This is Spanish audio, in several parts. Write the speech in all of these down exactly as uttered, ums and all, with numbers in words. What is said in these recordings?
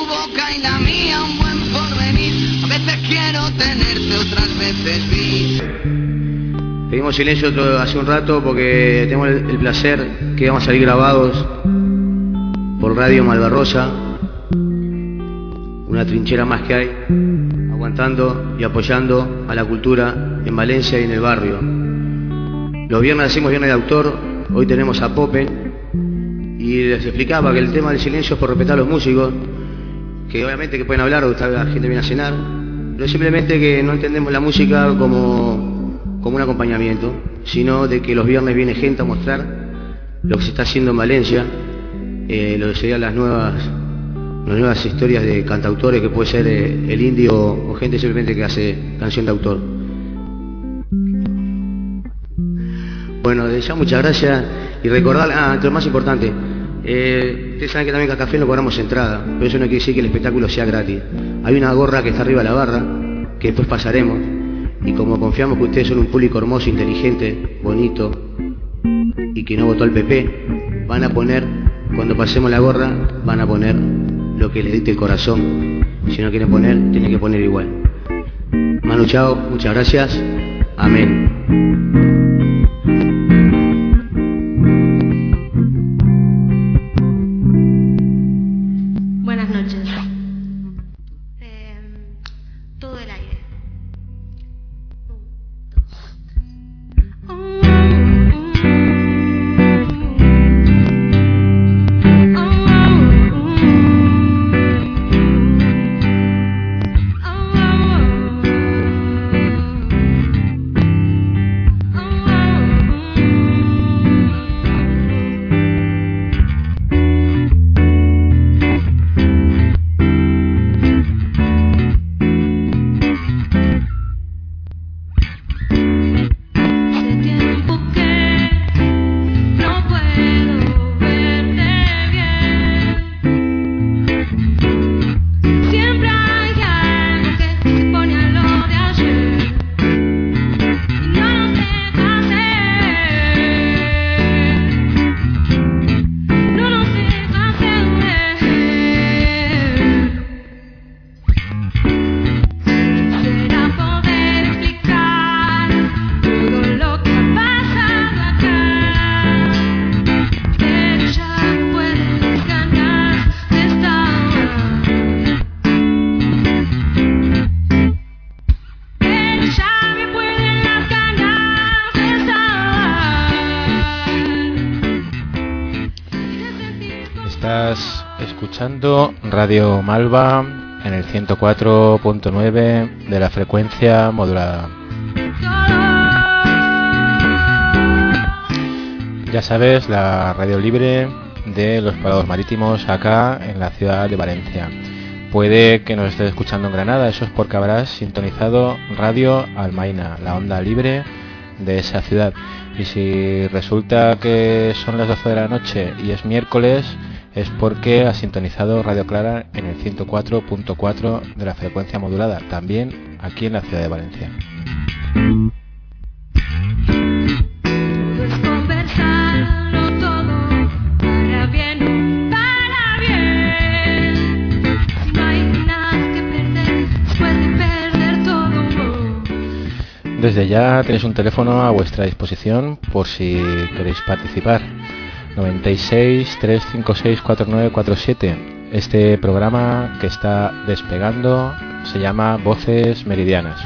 boca y la mía un buen porvenir. A veces quiero tenerte, otras veces vi. Pedimos silencio todo, hace un rato porque tenemos el, el placer que vamos a salir grabados por Radio Malvarrosa, una trinchera más que hay, aguantando y apoyando a la cultura en Valencia y en el barrio. Los viernes hacemos viernes de autor, hoy tenemos a Popen y les explicaba que el tema del silencio es por respetar a los músicos, que obviamente que pueden hablar o la gente viene a cenar, pero simplemente que no entendemos la música como, como un acompañamiento, sino de que los viernes viene gente a mostrar lo que se está haciendo en Valencia, eh, lo que serían las nuevas, las nuevas historias de cantautores, que puede ser eh, el indio o gente simplemente que hace canción de autor. Bueno, ya muchas gracias y recordar, ah, lo más importante, eh, ustedes saben que también que a café no cobramos entrada, pero eso no quiere decir que el espectáculo sea gratis. Hay una gorra que está arriba de la barra, que después pasaremos, y como confiamos que ustedes son un público hermoso, inteligente, bonito, y que no votó al P P, van a poner, cuando pasemos la gorra, van a poner lo que les dicte el corazón. Si no quieren poner, tienen que poner igual. Manu, chao, muchas gracias, amén. Buenas noches. Eh, todo el aire. Escuchando Radio Malva en el ciento cuatro punto nueve de la frecuencia modulada. Ya sabes, la radio libre de los parados marítimos acá en la ciudad de Valencia. Puede que nos estés escuchando en Granada, eso es porque habrás sintonizado Radio Almaina, la onda libre de esa ciudad. Y si resulta que son las doce de la noche y es miércoles, es porque ha sintonizado Radio Clara en el ciento cuatro punto cuatro de la frecuencia modulada, también aquí en la ciudad de Valencia. Desde ya tenéis un teléfono a vuestra disposición por si queréis participar. noventa y seis, trescientos cincuenta y seis, cuarenta y nueve cuarenta y siete. Este programa que está despegando se llama Voces Meridianas.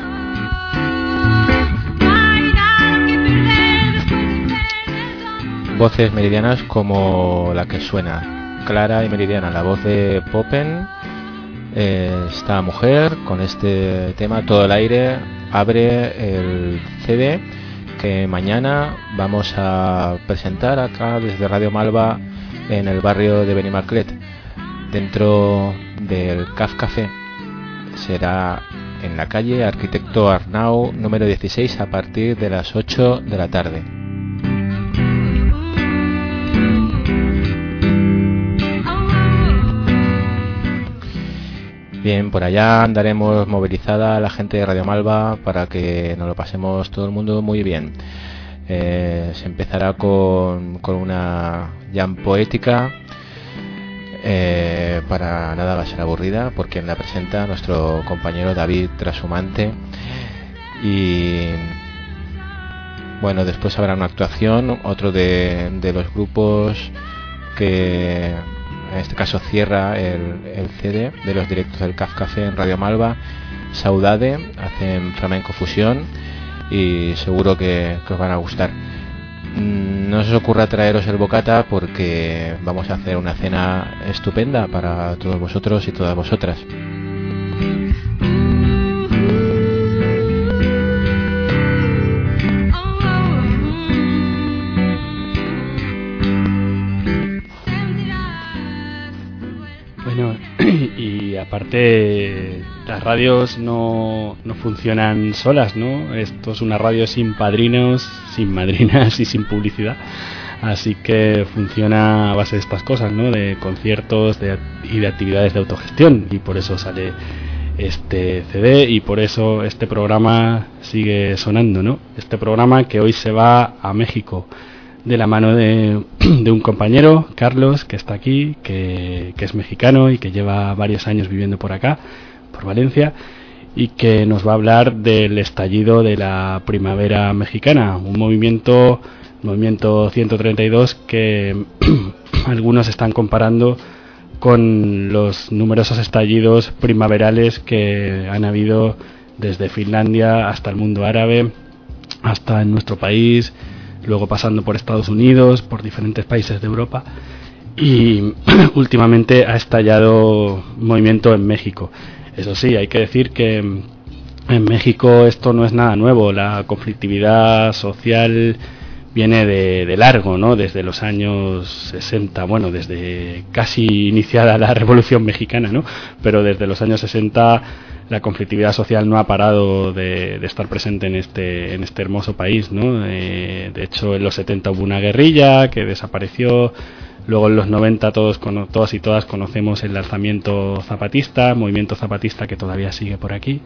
Voces meridianas como la que suena, clara y meridiana, la voz de Popen. Eh, esta mujer con este tema Todo el aire abre el C D que mañana vamos a presentar acá desde Radio Malva en el barrio de Benimarclet, dentro del C A F Café. Será en la calle Arquitecto Arnau número dieciséis a partir de las ocho de la tarde. Bien, por allá andaremos movilizada la gente de Radio Malva para que nos lo pasemos todo el mundo muy bien. Eh, se empezará con, con una jam poética Eh, para nada va a ser aburrida, porque la presenta nuestro compañero David Trashumante. Y bueno, después habrá una actuación, otro de, de los grupos que en este caso cierra el, el C D de los directos del C A F Café en Radio Malva. Saudade, hacen flamenco fusión y seguro que, que os van a gustar. No se os ocurra traeros el bocata, porque vamos a hacer una cena estupenda para todos vosotros y todas vosotras. Bueno, y aparte las radios no, no funcionan solas, ¿no? Esto es una radio sin padrinos, sin madrinas y sin publicidad. Así que funciona a base de estas cosas, ¿no? De conciertos de, y de actividades de autogestión. Y por eso sale este C D y por eso este programa sigue sonando, ¿no? Este programa que hoy se va a México de la mano de, de un compañero, Carlos, que está aquí, que, que es mexicano y que lleva varios años viviendo por acá, por Valencia, y que nos va a hablar del estallido de la primavera mexicana, un movimiento, movimiento ciento treinta y dos que algunos están comparando con los numerosos estallidos primaverales que han habido desde Finlandia hasta el mundo árabe, hasta en nuestro país, luego pasando por Estados Unidos, por diferentes países de Europa, y últimamente ha estallado movimiento en México. Eso sí, hay que decir que en México esto no es nada nuevo, la conflictividad social viene de, de largo, ¿no? Desde los años sesenta, bueno, desde casi iniciada la Revolución Mexicana, ¿no? Pero desde los años sesenta la conflictividad social no ha parado de, de estar presente en este en este hermoso país, ¿no? Eh, de hecho, en los setenta hubo una guerrilla que desapareció. Luego en los noventa todos, todos y todas conocemos el alzamiento zapatista, movimiento zapatista que todavía sigue por aquí.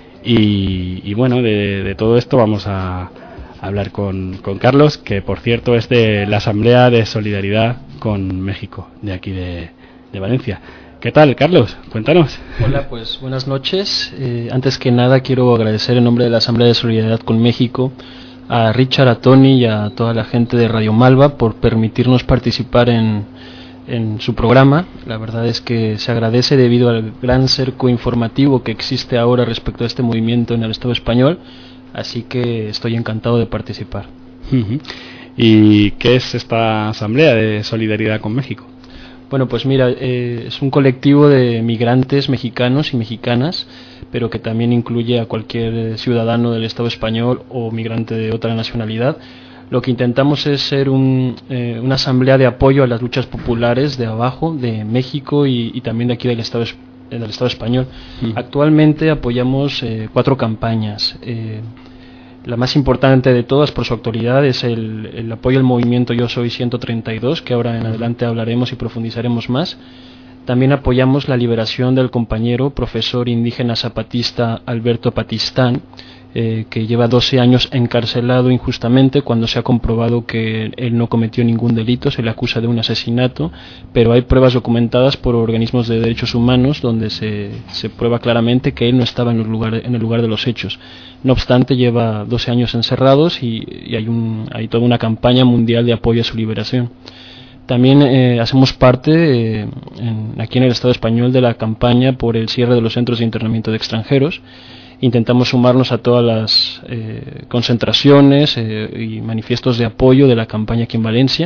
Y, y bueno, de, de todo esto vamos a hablar con, con Carlos, que por cierto es de la Asamblea de Solidaridad con México, de aquí de, de Valencia. ¿Qué tal, Carlos? Cuéntanos. Hola, pues buenas noches. Eh, antes que nada quiero agradecer en nombre de la Asamblea de Solidaridad con México a Richard, a Tony y a toda la gente de Radio Malva por permitirnos participar en, en su programa. La verdad es que se agradece debido al gran cerco informativo que existe ahora respecto a este movimiento en el Estado español, así que estoy encantado de participar. Uh-huh. ¿Y qué es esta Asamblea de Solidaridad con México? Bueno, pues mira, eh, es un colectivo de migrantes mexicanos y mexicanas, pero que también incluye a cualquier ciudadano del Estado español o migrante de otra nacionalidad. Lo que intentamos es ser un, eh, una asamblea de apoyo a las luchas populares de abajo, de México y, y también de aquí del Estado, del Estado español. Mm. Actualmente apoyamos eh, cuatro campañas. Eh, La más importante de todas por su actualidad es el, el apoyo al movimiento Yo Soy ciento treinta y dos, que ahora en adelante hablaremos y profundizaremos más. También apoyamos la liberación del compañero profesor indígena zapatista Alberto Patistán, eh, que lleva doce años encarcelado injustamente cuando se ha comprobado que él no cometió ningún delito. Se le acusa de un asesinato, pero hay pruebas documentadas por organismos de derechos humanos donde se, se prueba claramente que él no estaba en el lugar, en el lugar de los hechos. No obstante, lleva doce años encerrados y, y hay, un, hay toda una campaña mundial de apoyo a su liberación. También eh, hacemos parte eh, en, aquí en el Estado español de la campaña por el cierre de los centros de internamiento de extranjeros. Intentamos sumarnos a todas las eh, concentraciones eh, y manifiestos de apoyo de la campaña aquí en Valencia.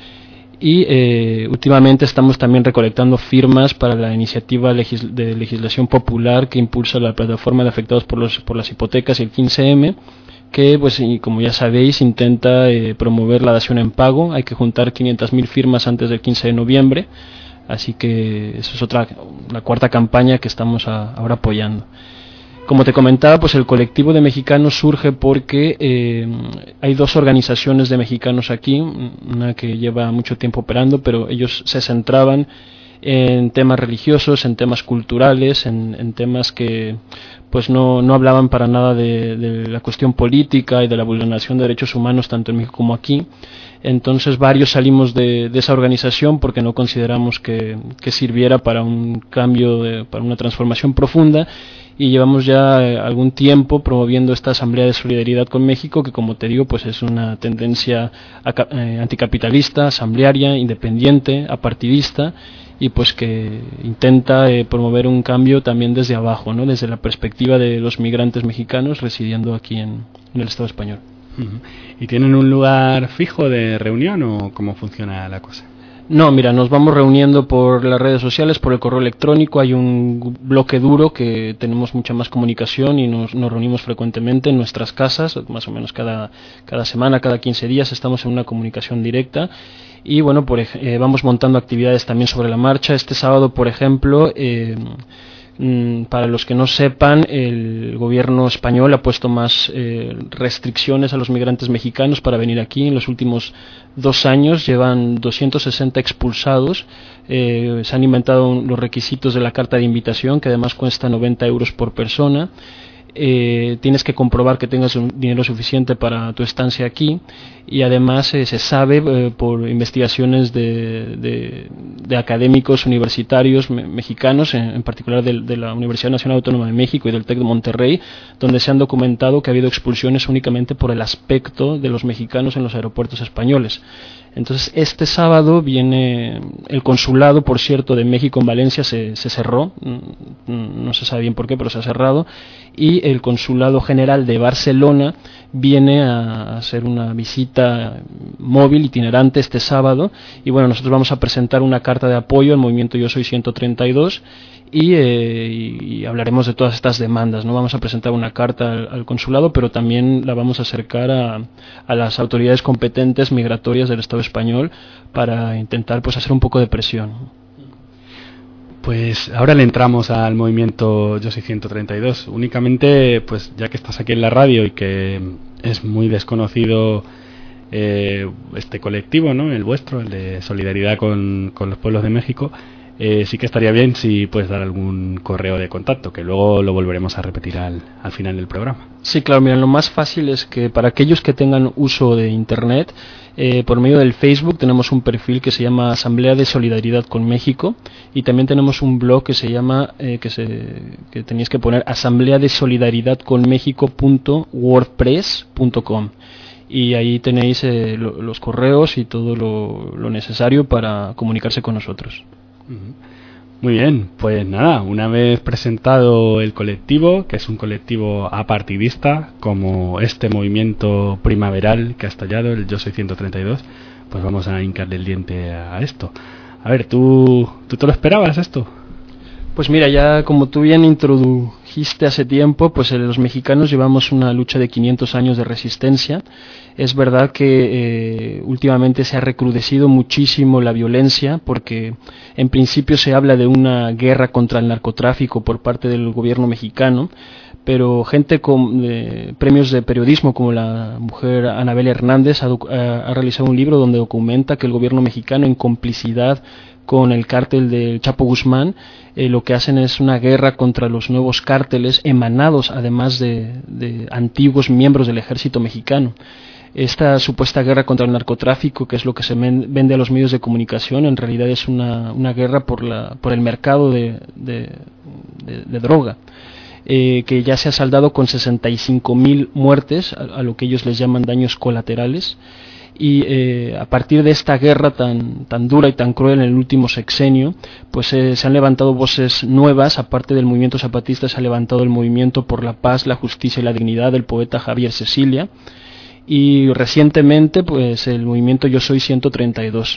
Y eh, últimamente estamos también recolectando firmas para la iniciativa legis- de legislación popular que impulsa la plataforma de afectados por, los, por las hipotecas y el quince eme, que, pues, y como ya sabéis, intenta eh, promover la dación en pago. Hay que juntar quinientas mil firmas antes del quince de noviembre, así que eso es otra, la cuarta campaña que estamos a, ahora apoyando. Como te comentaba, pues el colectivo de mexicanos surge porque eh, hay dos organizaciones de mexicanos aquí, una que lleva mucho tiempo operando, pero ellos se centraban en temas religiosos, en temas culturales, en, en temas que pues no, no hablaban para nada de, de la cuestión política y de la vulneración de derechos humanos tanto en México como aquí. Entonces varios salimos de, de esa organización porque no consideramos que, que sirviera para un cambio, de, para una transformación profunda, y llevamos ya algún tiempo promoviendo esta Asamblea de Solidaridad con México, que como te digo pues es una tendencia anticapitalista, asamblearia, independiente, apartidista, y pues que intenta eh, promover un cambio también desde abajo, ¿no? Desde la perspectiva de los migrantes mexicanos residiendo aquí en, en el Estado español. ¿Y tienen un lugar fijo de reunión o cómo funciona la cosa? No, mira, nos vamos reuniendo por las redes sociales, por el correo electrónico, hay un bloque duro que tenemos mucha más comunicación y nos, nos reunimos frecuentemente en nuestras casas, más o menos cada, cada semana, cada quince días estamos en una comunicación directa. Y bueno, por, eh, vamos montando actividades también sobre la marcha. Este sábado, por ejemplo, eh, mm, para los que no sepan, el gobierno español ha puesto más eh, restricciones a los migrantes mexicanos para venir aquí. En los últimos dos años llevan doscientos sesenta expulsados. Eh, se han inventado los requisitos de la carta de invitación, que además cuesta noventa euros por persona. Eh, tienes que comprobar que tengas un dinero suficiente para tu estancia aquí, y además eh, se sabe eh, por investigaciones de, de, de académicos universitarios me, mexicanos, en, en particular de, de la Universidad Nacional Autónoma de México y del TEC de Monterrey, donde se han documentado que ha habido expulsiones únicamente por el aspecto de los mexicanos en los aeropuertos españoles. Entonces este sábado viene el consulado, por cierto, de México en Valencia se, se cerró, no se sabe bien por qué, pero se ha cerrado, y el consulado general de Barcelona viene a hacer una visita móvil itinerante este sábado, y bueno, nosotros vamos a presentar una carta de apoyo al movimiento Yo Soy ciento treinta y dos, y, eh, y hablaremos de todas estas demandas, ¿no? Vamos a presentar una carta al, al consulado, pero también la vamos a acercar a, a las autoridades competentes migratorias del Estado español para intentar pues hacer un poco de presión. Pues ahora le entramos al movimiento Yo Soy ciento treinta y dos. Únicamente, pues ya que estás aquí en la radio y que es muy desconocido eh, este colectivo, ¿no? El vuestro, el de solidaridad con, con los pueblos de México, eh, sí que estaría bien si puedes dar algún correo de contacto, que luego lo volveremos a repetir al, al final del programa. Sí, claro, mira, lo más fácil es que para aquellos que tengan uso de Internet, eh, por medio del Facebook tenemos un perfil que se llama Asamblea de Solidaridad con México, y también tenemos un blog que se llama, eh, que, se, que tenéis que poner asamblea de solidaridad con méxico punto wordpress punto com, y ahí tenéis eh, lo, los correos y todo lo, lo necesario para comunicarse con nosotros. Muy bien, pues nada, una vez presentado el colectivo, que es un colectivo apartidista, como este movimiento primaveral que ha estallado, el Yo Soy ciento treinta y dos, pues vamos a hincarle el diente a esto. A ver, ¿tú, ¿tú te lo esperabas esto? Pues mira, ya como tú bien introdujiste hace tiempo, pues eh, los mexicanos llevamos una lucha de quinientos años de resistencia. Es verdad que eh, últimamente se ha recrudecido muchísimo la violencia, porque en principio se habla de una guerra contra el narcotráfico por parte del gobierno mexicano, pero gente con eh, premios de periodismo como la mujer Anabel Hernández ha, ha, ha realizado un libro donde documenta que el gobierno mexicano, en complicidad con el cártel del Chapo Guzmán, eh, lo que hacen es una guerra contra los nuevos cárteles emanados además de, de antiguos miembros del ejército mexicano. Esta supuesta guerra contra el narcotráfico, que es lo que se vende a los medios de comunicación, en realidad es una, una guerra por, la, por el mercado de, de, de, de droga, eh, que ya se ha saldado con sesenta y cinco mil muertes, a, a lo que ellos les llaman daños colaterales. Y eh, a partir de esta guerra tan, tan dura y tan cruel en el último sexenio, pues eh, se han levantado voces nuevas. Aparte del movimiento zapatista, se ha levantado el movimiento por la paz, la justicia y la dignidad del poeta Javier Cecilia, y recientemente pues el movimiento Yo Soy ciento treinta y dos.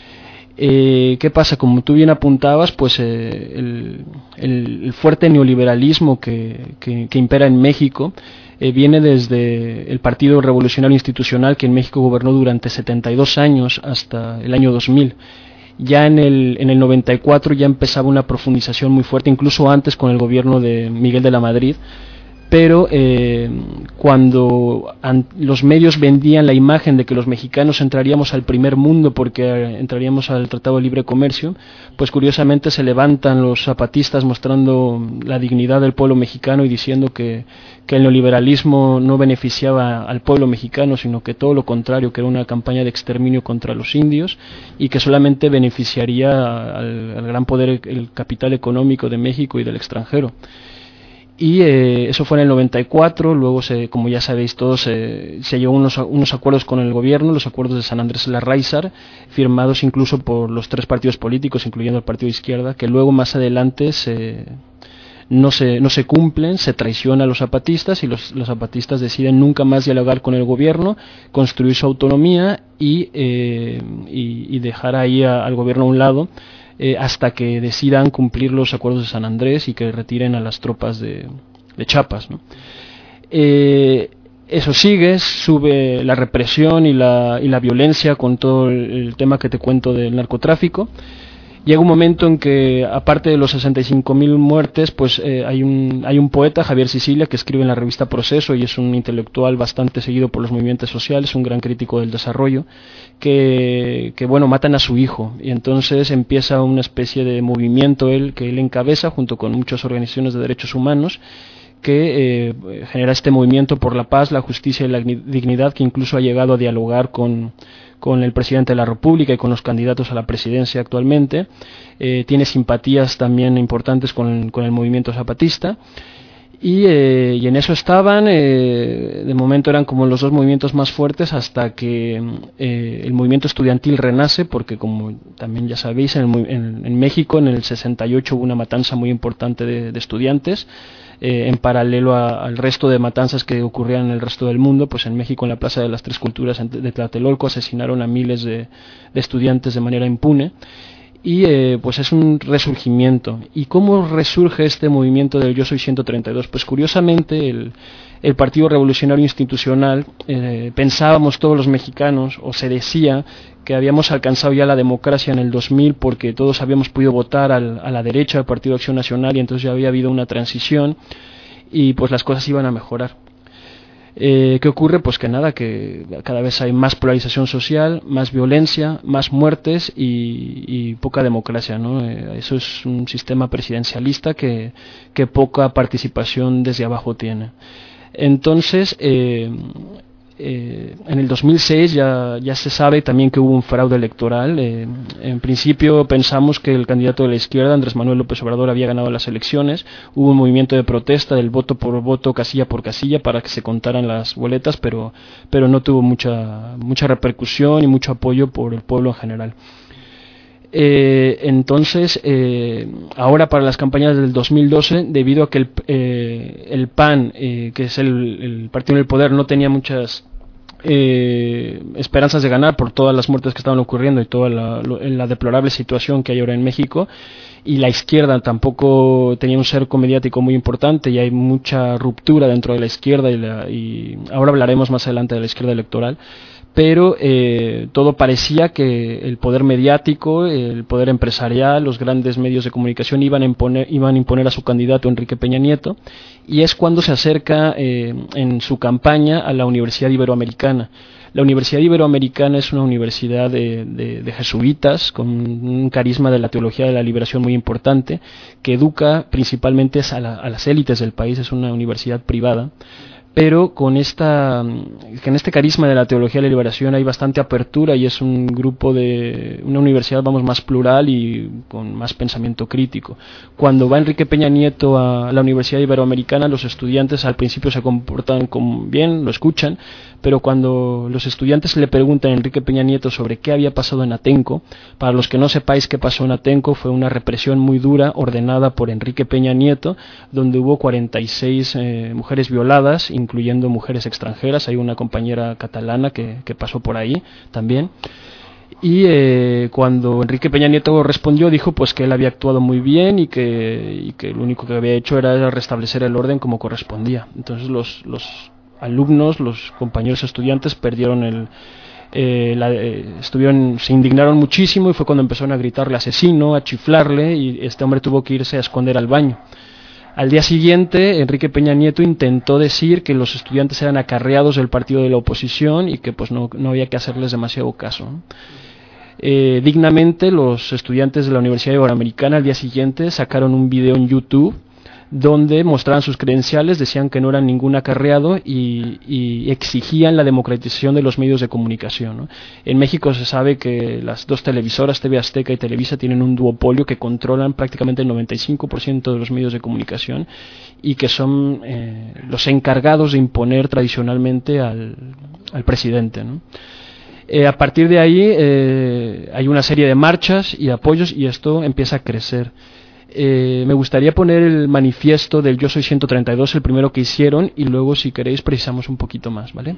Eh, ¿Qué pasa? Como tú bien apuntabas, pues eh, el, el, el fuerte neoliberalismo que, que, que impera en México eh, viene desde el Partido Revolucionario Institucional, que en México gobernó durante setenta y dos años hasta el año dos mil. Ya en el, en el noventa y cuatro ya empezaba una profundización muy fuerte, incluso antes con el gobierno de Miguel de la Madrid, pero eh, cuando an- los medios vendían la imagen de que los mexicanos entraríamos al primer mundo porque eh, entraríamos al Tratado de Libre Comercio, pues curiosamente se levantan los zapatistas mostrando la dignidad del pueblo mexicano y diciendo que, que el neoliberalismo no beneficiaba al pueblo mexicano, sino que todo lo contrario, que era una campaña de exterminio contra los indios y que solamente beneficiaría al, al gran poder, el capital económico de México y del extranjero. Y eh, eso fue en el noventa y cuatro, luego, se, como ya sabéis todos, se, se llegó unos, unos acuerdos con el gobierno, los acuerdos de San Andrés Larráizar, firmados incluso por los tres partidos políticos, incluyendo el partido de izquierda, que luego más adelante se, no, se, no se cumplen, se traiciona a los zapatistas y los, los zapatistas deciden nunca más dialogar con el gobierno, construir su autonomía y, eh, y, y dejar ahí a, al gobierno a un lado, Eh, hasta que decidan cumplir los acuerdos de San Andrés y que retiren a las tropas de, de Chiapas, ¿no? Eh, eso sigue, sube la represión y la, y la violencia con todo el, el tema que te cuento del narcotráfico. Llega un momento en que, aparte de los sesenta y cinco mil muertes, pues eh, hay, un, hay un poeta, Javier Sicilia, que escribe en la revista Proceso y es un intelectual bastante seguido por los movimientos sociales, un gran crítico del desarrollo, que, que bueno, matan a su hijo y entonces empieza una especie de movimiento él, que él encabeza junto con muchas organizaciones de derechos humanos, que eh, genera este movimiento por la paz, la justicia y la dignidad, que incluso ha llegado a dialogar con, con el presidente de la República y con los candidatos a la presidencia actualmente. Eh, tiene simpatías también importantes con, con el movimiento zapatista. Y, eh, y en eso estaban, eh, de momento eran como los dos movimientos más fuertes hasta que eh, el movimiento estudiantil renace, porque como también ya sabéis, en, el, en, en México en el sesenta y ocho hubo una matanza muy importante de, de estudiantes, eh, en paralelo a, al resto de matanzas que ocurrían en el resto del mundo. Pues en México, en la Plaza de las Tres Culturas de Tlatelolco, asesinaron a miles de, de estudiantes de manera impune. Y eh, pues es un resurgimiento. ¿Y cómo resurge este movimiento del Yo Soy ciento treinta y dos? Pues curiosamente el, el Partido Revolucionario Institucional, eh, pensábamos todos los mexicanos, o se decía que habíamos alcanzado ya la democracia en el dos mil porque todos habíamos podido votar al, a la derecha del Partido de Acción Nacional y entonces ya había habido una transición y pues las cosas iban a mejorar. Eh, ¿Qué ocurre? Pues que nada, que cada vez hay más polarización social, más violencia, más muertes y, y poca democracia, ¿no? Eh, eso es un sistema presidencialista que, que poca participación desde abajo tiene. Entonces, eh, eh, en el dos mil seis ya, ya se sabe también que hubo un fraude electoral. Eh, en principio pensamos que el candidato de la izquierda, Andrés Manuel López Obrador, había ganado las elecciones. Hubo un movimiento de protesta del voto por voto, casilla por casilla, para que se contaran las boletas, pero, pero no tuvo mucha, mucha repercusión y mucho apoyo por el pueblo en general. Eh, entonces, eh, ahora para las campañas del dos mil doce, debido a que el, eh, el P A N, eh, que es el, el partido en el poder, no tenía muchas eh, esperanzas de ganar por todas las muertes que estaban ocurriendo y toda la, la deplorable situación que hay ahora en México, y la izquierda tampoco tenía un cerco mediático muy importante y hay mucha ruptura dentro de la izquierda y, la, y ahora hablaremos más adelante de la izquierda electoral. Pero eh, todo parecía que el poder mediático, el poder empresarial, los grandes medios de comunicación iban a imponer, iban a, imponer a su candidato Enrique Peña Nieto, y es cuando se acerca eh, en su campaña a la Universidad Iberoamericana. La Universidad Iberoamericana es una universidad de, de, de jesuitas con un carisma de la teología de la liberación muy importante, que educa principalmente a, la, a las élites del país. Es una universidad privada, pero con esta con este carisma de la teología de la liberación hay bastante apertura y es un grupo de una universidad, vamos, más plural y con más pensamiento crítico. Cuando va Enrique Peña Nieto a la Universidad Iberoamericana, los estudiantes al principio se comportan como bien, lo escuchan, pero cuando los estudiantes le preguntan a Enrique Peña Nieto sobre qué había pasado en Atenco, para los que no sepáis qué pasó en Atenco, fue una represión muy dura ordenada por Enrique Peña Nieto, donde hubo cuarenta y seis eh, mujeres violadas, incluyendo mujeres extranjeras. Hay una compañera catalana que, que pasó por ahí también. Y eh, cuando Enrique Peña Nieto respondió, dijo pues que él había actuado muy bien y que, y que lo único que había hecho era restablecer el orden como correspondía. Entonces los, los alumnos, los compañeros estudiantes perdieron el... Eh, la, eh, estuvieron, se indignaron muchísimo y fue cuando empezaron a gritarle asesino, a chiflarle, y este hombre tuvo que irse a esconder al baño. Al día siguiente, Enrique Peña Nieto intentó decir que los estudiantes eran acarreados del partido de la oposición y que pues no, no había que hacerles demasiado caso, ¿no? Eh, dignamente, los estudiantes de la Universidad Iberoamericana al día siguiente sacaron un video en YouTube donde mostraban sus credenciales, decían que no eran ningún acarreado y, y exigían la democratización de los medios de comunicación, ¿no? En México se sabe que las dos televisoras, T V Azteca y Televisa, tienen un duopolio que controlan prácticamente el noventa y cinco por ciento de los medios de comunicación y que son eh, los encargados de imponer tradicionalmente al, al presidente, ¿no? Eh, a partir de ahí eh, hay una serie de marchas y apoyos y esto empieza a crecer. Eh, me gustaría poner el manifiesto del Yo Soy ciento treinta y dos, el primero que hicieron, y luego si queréis precisamos un poquito más, ¿vale?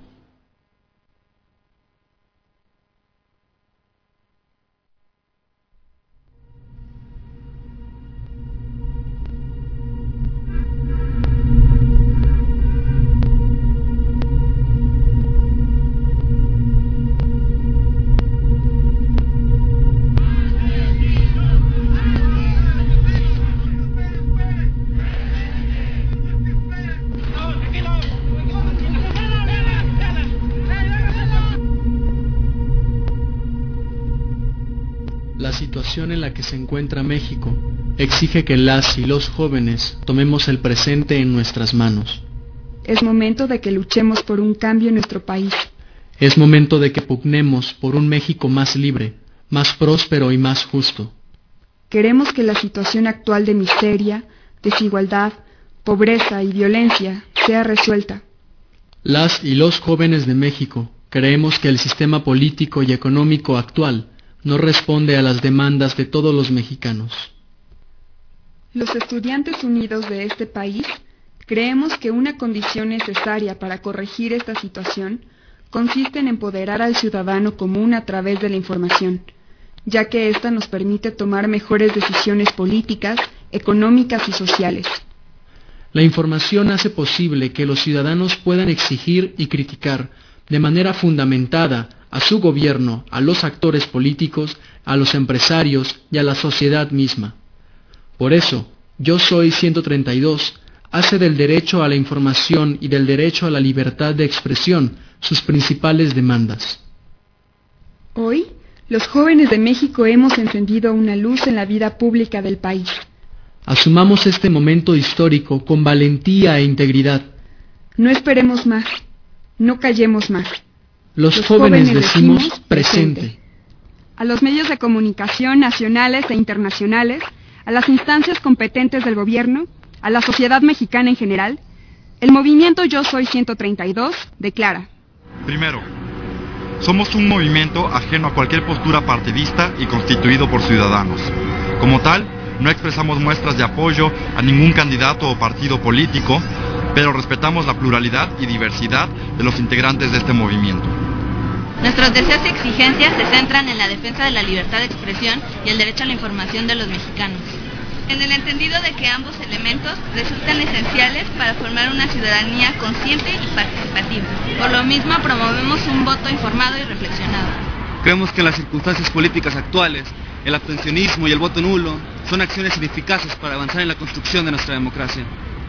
La situación en la que se encuentra México exige que las y los jóvenes tomemos el presente en nuestras manos. Es momento de que luchemos por un cambio en nuestro país. Es momento de que pugnemos por un México más libre, más próspero y más justo. Queremos que la situación actual de miseria, desigualdad, pobreza y violencia sea resuelta. Las y los jóvenes de México creemos que el sistema político y económico actual no responde a las demandas de todos los mexicanos. Los estudiantes unidos de este país creemos que una condición necesaria para corregir esta situación consiste en empoderar al ciudadano común a través de la información, ya que ésta nos permite tomar mejores decisiones políticas, económicas y sociales. La información hace posible que los ciudadanos puedan exigir y criticar de manera fundamentada a su gobierno, a los actores políticos, a los empresarios y a la sociedad misma. Por eso, Yo Soy ciento treinta y dos hace del derecho a la información y del derecho a la libertad de expresión sus principales demandas. Hoy, los jóvenes de México hemos encendido una luz en la vida pública del país. Asumamos este momento histórico con valentía e integridad. No esperemos más, no callemos más. Los, Los jóvenes, jóvenes decimos presente. presente. A los medios de comunicación nacionales e internacionales, a las instancias competentes del gobierno, a la sociedad mexicana en general, el movimiento Yo Soy ciento treinta y dos declara: Primero, somos un movimiento ajeno a cualquier postura partidista y constituido por ciudadanos. Como tal, no expresamos muestras de apoyo a ningún candidato o partido político, pero respetamos la pluralidad y diversidad de los integrantes de este movimiento. Nuestros deseos y exigencias se centran en la defensa de la libertad de expresión y el derecho a la información de los mexicanos, en el entendido de que ambos elementos resultan esenciales para formar una ciudadanía consciente y participativa. Por lo mismo, promovemos un voto informado y reflexionado. Creemos que en las circunstancias políticas actuales, el abstencionismo y el voto nulo son acciones ineficaces para avanzar en la construcción de nuestra democracia.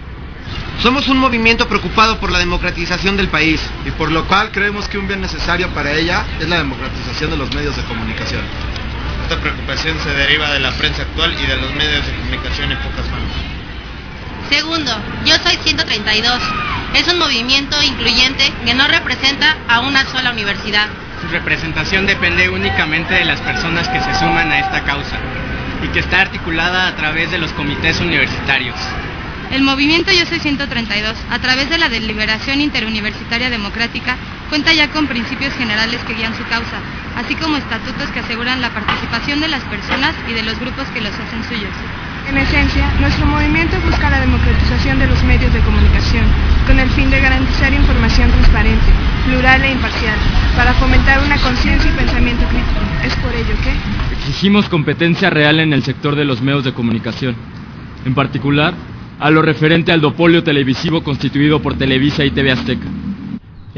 Somos un movimiento preocupado por la democratización del país, y por lo cual creemos que un bien necesario para ella es la democratización de los medios de comunicación. Esta preocupación se deriva de la prensa actual y de los medios de comunicación en pocas manos. Segundo, Yo Soy ciento treinta y dos es un movimiento incluyente que no representa a una sola universidad. Su representación depende únicamente de las personas que se suman a esta causa y que está articulada a través de los comités universitarios. El movimiento Yo Soy ciento treinta y dos, a través de la deliberación interuniversitaria democrática, cuenta ya con principios generales que guían su causa, así como estatutos que aseguran la participación de las personas y de los grupos que los hacen suyos. En esencia, nuestro movimiento busca la democratización de los medios de comunicación, con el fin de garantizar información transparente, plural e imparcial, para fomentar una conciencia y pensamiento crítico. Es por ello que exigimos competencia real en el sector de los medios de comunicación, en particular a lo referente al duopolio televisivo constituido por Televisa y T V Azteca.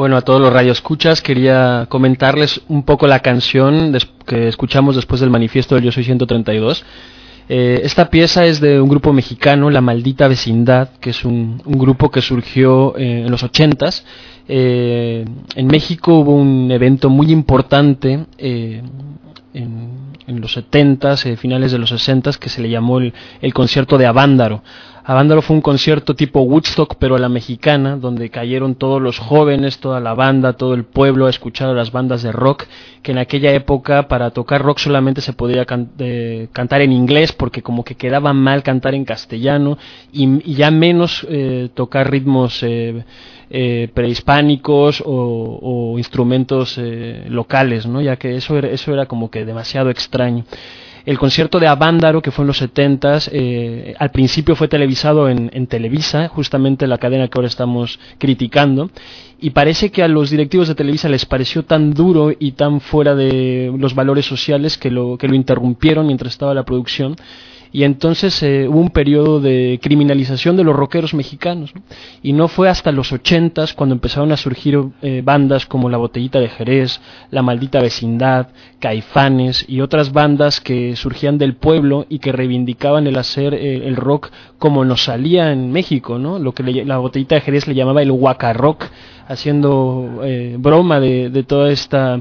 Bueno, a todos los radioescuchas quería comentarles un poco la canción que escuchamos después del manifiesto del Yo Soy ciento treinta y dos. Eh, esta pieza es de un grupo mexicano, La Maldita Vecindad, que es un, un grupo que surgió eh, en los ochentas. Eh, en México hubo un evento muy importante eh, en, en los setentas, eh, finales de los sesentas, que se le llamó el, el concierto de Avándaro. Avándaro fue un concierto tipo Woodstock, pero a la mexicana, donde cayeron todos los jóvenes, toda la banda, todo el pueblo a escuchar a las bandas de rock, que en aquella época para tocar rock solamente se podía can- eh, cantar en inglés, porque como que quedaba mal cantar en castellano, y, y ya menos eh, tocar ritmos eh, eh, prehispánicos o, o instrumentos eh, locales, ¿no? Ya que eso era, eso era como que demasiado extraño. El concierto de Avándaro, que fue en los setentas, eh, al principio fue televisado en, en Televisa, justamente la cadena que ahora estamos criticando, y parece que a los directivos de Televisa les pareció tan duro y tan fuera de los valores sociales que lo, que lo interrumpieron mientras estaba la producción. Y entonces eh, hubo un periodo de criminalización de los rockeros mexicanos, ¿no? Y no fue hasta los ochentas cuando empezaron a surgir eh, bandas como La Botellita de Jerez, La Maldita Vecindad, Caifanes y otras bandas que surgían del pueblo y que reivindicaban el hacer eh, el rock como nos salía en México, ¿no? Lo que le, La Botellita de Jerez le llamaba el guacarrock, haciendo eh, broma de, de toda esta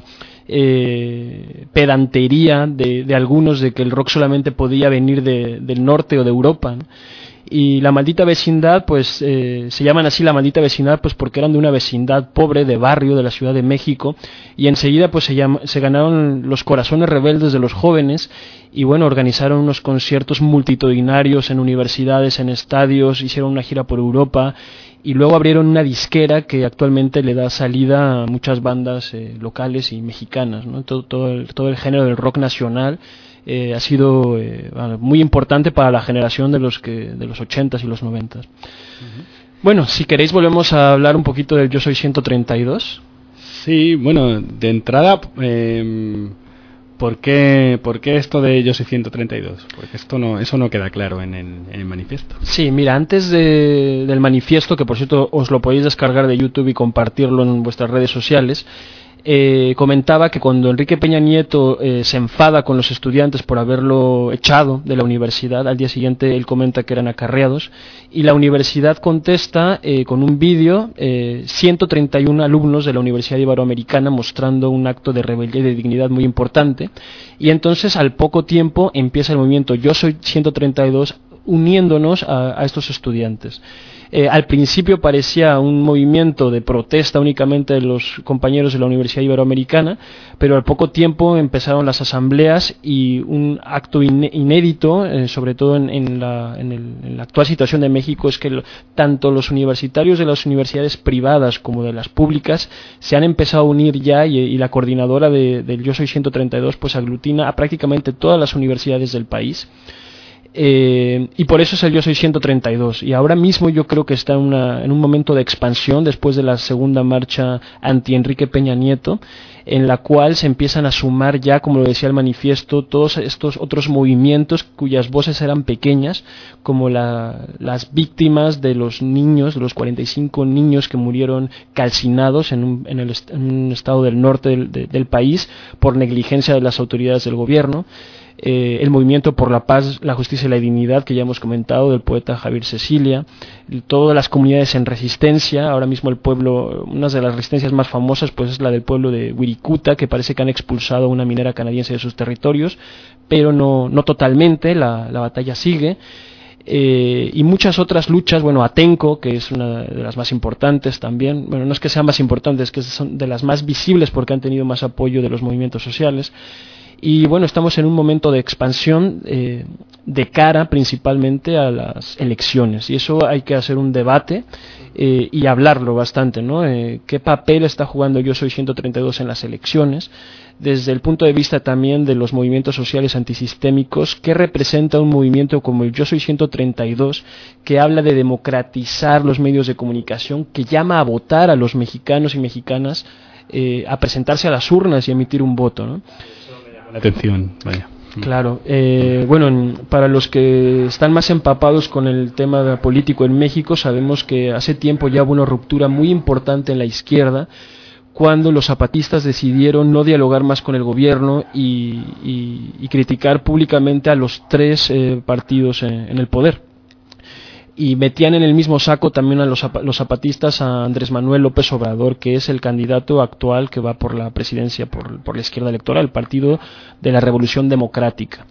Eh, pedantería de, de algunos de que el rock solamente podía venir de, del norte o de Europa, ¿no? Y La Maldita Vecindad, pues eh, se llaman así La Maldita Vecindad pues porque eran de una vecindad pobre de barrio de la Ciudad de México, y enseguida pues se, llama, se ganaron los corazones rebeldes de los jóvenes y bueno, organizaron unos conciertos multitudinarios en universidades, en estadios, hicieron una gira por Europa y luego abrieron una disquera que actualmente le da salida a muchas bandas eh, locales y mexicanas, ¿no? Todo, todo, el, todo el género del rock nacional eh, ha sido eh, muy importante para la generación de los que de los ochentas y los noventas. Uh-huh. Bueno, si queréis volvemos a hablar un poquito del Yo Soy ciento treinta y dos. Sí, bueno, de entrada, eh, ¿por qué, ¿por qué esto de Yo Soy ciento treinta y dos? Porque esto no, eso no queda claro en el, en el manifiesto. Sí, mira, antes de, del manifiesto, que por cierto os lo podéis descargar de YouTube y compartirlo en vuestras redes sociales, eh, comentaba que cuando Enrique Peña Nieto eh, se enfada con los estudiantes por haberlo echado de la universidad, al día siguiente él comenta que eran acarreados, y la universidad contesta eh, con un vídeo, eh, ciento treinta y uno alumnos de la Universidad Iberoamericana mostrando un acto de rebeldía y de dignidad muy importante, y entonces al poco tiempo empieza el movimiento Yo Soy ciento treinta y dos uniéndonos a, a estos estudiantes. Eh, al principio parecía un movimiento de protesta únicamente de los compañeros de la Universidad Iberoamericana, pero al poco tiempo empezaron las asambleas y un acto inédito, eh, sobre todo en, en, la, en, el, en la actual situación de México, es que lo, tanto los universitarios de las universidades privadas como de las públicas se han empezado a unir ya y, y la coordinadora de, del Yo Soy ciento treinta y dos pues aglutina a prácticamente todas las universidades del país. Eh, y por eso es el Yo Soy ciento treinta y dos, y ahora mismo yo creo que está en, una, en un momento de expansión después de la segunda marcha anti Enrique Peña Nieto, en la cual se empiezan a sumar ya, como lo decía el manifiesto, todos estos otros movimientos cuyas voces eran pequeñas, como la, las víctimas de los niños, de los cuarenta y cinco niños que murieron calcinados en un, en el, en un estado del norte del, de, del país por negligencia de las autoridades del gobierno. Eh, el movimiento por la paz, la justicia y la dignidad que ya hemos comentado del poeta Javier Cecilia, todas las comunidades en resistencia. Ahora mismo el pueblo, una de las resistencias más famosas pues es la del pueblo de Wirikuta, que parece que han expulsado a una minera canadiense de sus territorios, pero no, no totalmente, la, la batalla sigue. Eh, y muchas otras luchas, bueno, Atenco, que es una de las más importantes también, bueno, no es que sean más importantes, es que son de las más visibles porque han tenido más apoyo de los movimientos sociales. Y bueno, estamos en un momento de expansión eh, de cara principalmente a las elecciones, y eso hay que hacer un debate eh, y hablarlo bastante, ¿no? Eh, ¿Qué papel está jugando Yo Soy ciento treinta y dos en las elecciones? Desde el punto de vista también de los movimientos sociales antisistémicos, ¿qué representa un movimiento como el Yo Soy ciento treinta y dos, que habla de democratizar los medios de comunicación, que llama a votar a los mexicanos y mexicanas, eh, a presentarse a las urnas y emitir un voto, ¿no? La atención, vaya. Claro, eh, bueno, en, para los que están más empapados con el tema político en México, sabemos que hace tiempo ya hubo una ruptura muy importante en la izquierda, cuando los zapatistas decidieron no dialogar más con el gobierno y, y, y criticar públicamente a los tres eh, partidos en, en el poder. Y metían en el mismo saco también a los, los zapatistas a Andrés Manuel López Obrador, que es el candidato actual que va por la presidencia por, por la izquierda electoral, el Partido de la Revolución Democrática.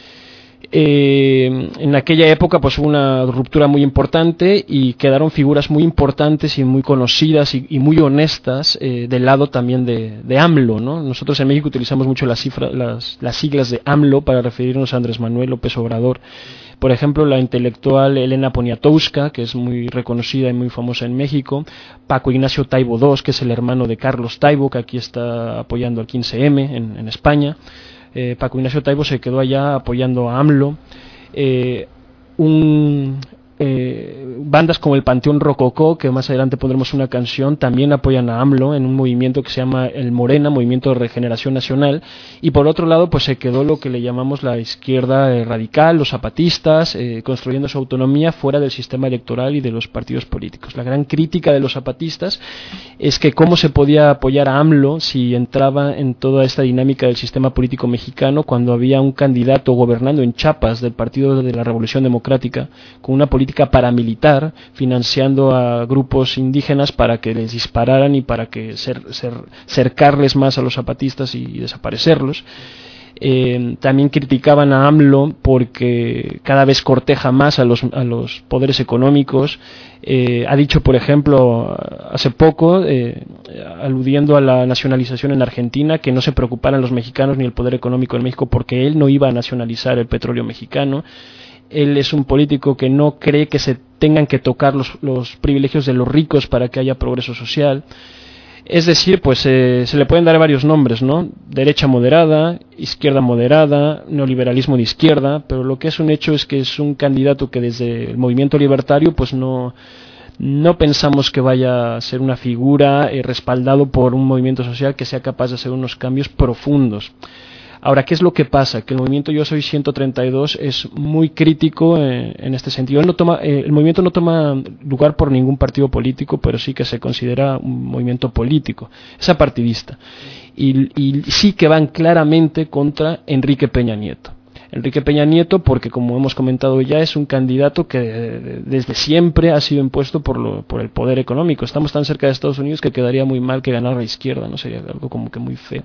Eh, en aquella época pues hubo una ruptura muy importante y quedaron figuras muy importantes y muy conocidas y, y muy honestas eh, del lado también de, de AMLO, ¿no? Nosotros en México utilizamos mucho las, cifra, las, las siglas de AMLO para referirnos a Andrés Manuel López Obrador. Por ejemplo, la intelectual Elena Poniatowska, que es muy reconocida y muy famosa en México, Paco Ignacio Taibo segundo, que es el hermano de Carlos Taibo, que aquí está apoyando al quince eme en, en España. Eh, Paco Ignacio Taibo se quedó allá apoyando a AMLO. Eh, un, eh, bandas como el Panteón Rococó, que más adelante pondremos una canción, también apoyan a AMLO en un movimiento que se llama el Morena, Movimiento de Regeneración Nacional. Y por otro lado, pues se quedó lo que le llamamos la izquierda eh, radical, los zapatistas, eh, construyendo su autonomía fuera del sistema electoral y de los partidos políticos. La gran crítica de los zapatistas es que cómo se podía apoyar a AMLO si entraba en toda esta dinámica del sistema político mexicano cuando había un candidato gobernando en Chiapas del Partido de la Revolución Democrática con una política paramilitar, financiando a grupos indígenas para que les dispararan y para que cer, cer, cercarles más a los zapatistas y, y desaparecerlos. Eh, también criticaban a AMLO porque cada vez corteja más a los, a los poderes económicos. Eh, ha dicho, por ejemplo, hace poco, eh, aludiendo a la nacionalización en Argentina, que no se preocuparan los mexicanos ni el poder económico en México porque él no iba a nacionalizar el petróleo mexicano. Él es un político que no cree que se tengan que tocar los, los privilegios de los ricos para que haya progreso social. Es decir, pues eh, se le pueden dar varios nombres, ¿no? Derecha moderada, izquierda moderada, neoliberalismo de izquierda, pero lo que es un hecho es que es un candidato que desde el movimiento libertario pues no, no pensamos que vaya a ser una figura eh, respaldado por un movimiento social que sea capaz de hacer unos cambios profundos. Ahora, ¿qué es lo que pasa? Que el movimiento Yo Soy ciento treinta y dos es muy crítico eh, en este sentido. Él no toma, eh, el movimiento no toma lugar por ningún partido político, pero sí que se considera un movimiento político. Es apartidista. Y, y sí que van claramente contra Enrique Peña Nieto. Enrique Peña Nieto porque, como hemos comentado ya, es un candidato que eh, desde siempre ha sido impuesto por, lo, por el poder económico. Estamos tan cerca de Estados Unidos que quedaría muy mal que ganara la izquierda, ¿no? Sería algo como que muy feo.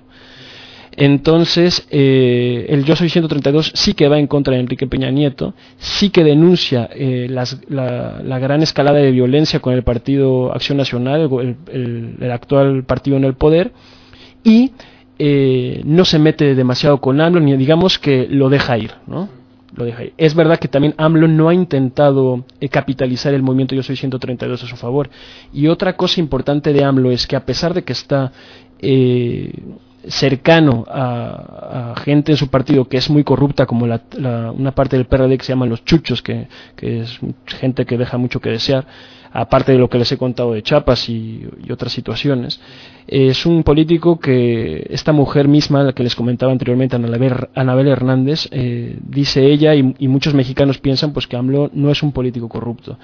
Entonces, eh, el Yo Soy ciento treinta y dos sí que va en contra de Enrique Peña Nieto, sí que denuncia eh, las, la, la gran escalada de violencia con el Partido Acción Nacional, el, el, el actual partido en el poder, y eh, no se mete demasiado con AMLO, ni digamos que lo deja ir, ¿no? Lo deja ir. Es verdad que también AMLO no ha intentado eh, capitalizar el movimiento Yo Soy ciento treinta y dos a su favor. Y otra cosa importante de AMLO es que a pesar de que está Eh, cercano a, a gente en su partido que es muy corrupta, como la, la, una parte del P R D que se llaman los chuchos, que, que es gente que deja mucho que desear, aparte de lo que les he contado de Chiapas y, y otras situaciones. Es un político que esta mujer misma, la que les comentaba anteriormente, Anabel, Anabel Hernández, eh, dice ella, y, y muchos mexicanos piensan pues que AMLO no es un político corrupto.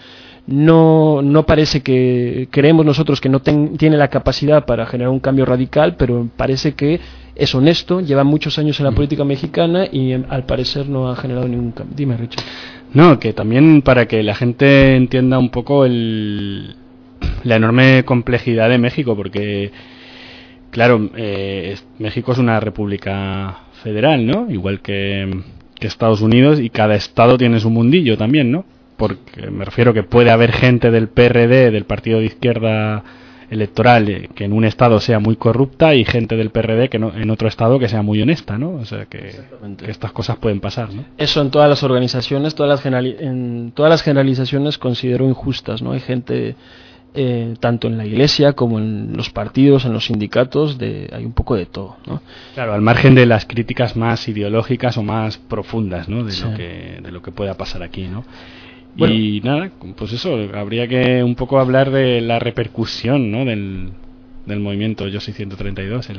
No, no parece que, creemos nosotros que no ten, tiene la capacidad para generar un cambio radical, pero parece que es honesto, lleva muchos años en la política mexicana y al parecer no ha generado ningún cambio. Dime, Richard. No, que también para que la gente entienda un poco el, la enorme complejidad de México, porque, claro, eh, México es una república federal, ¿no? Igual que, que Estados Unidos, y cada estado tiene su mundillo también, ¿no? Porque me refiero que puede haber gente del P R D, del partido de izquierda electoral, que en un estado sea muy corrupta, y gente del P R D que no, en otro estado que sea muy honesta, ¿no? O sea que, que estas cosas pueden pasar, ¿no? Eso en todas las organizaciones, todas las generali- en todas las generalizaciones considero injustas, ¿no? Hay gente eh, tanto en la iglesia como en los partidos, en los sindicatos, de hay un poco de todo, ¿no? Claro, al margen de las críticas más ideológicas o más profundas, ¿no? De sí. lo que de lo que pueda pasar aquí, ¿no? Bueno. Y nada, pues eso, habría que un poco hablar de la repercusión, ¿no? del, del movimiento Yo Soy ciento treinta y dos, el,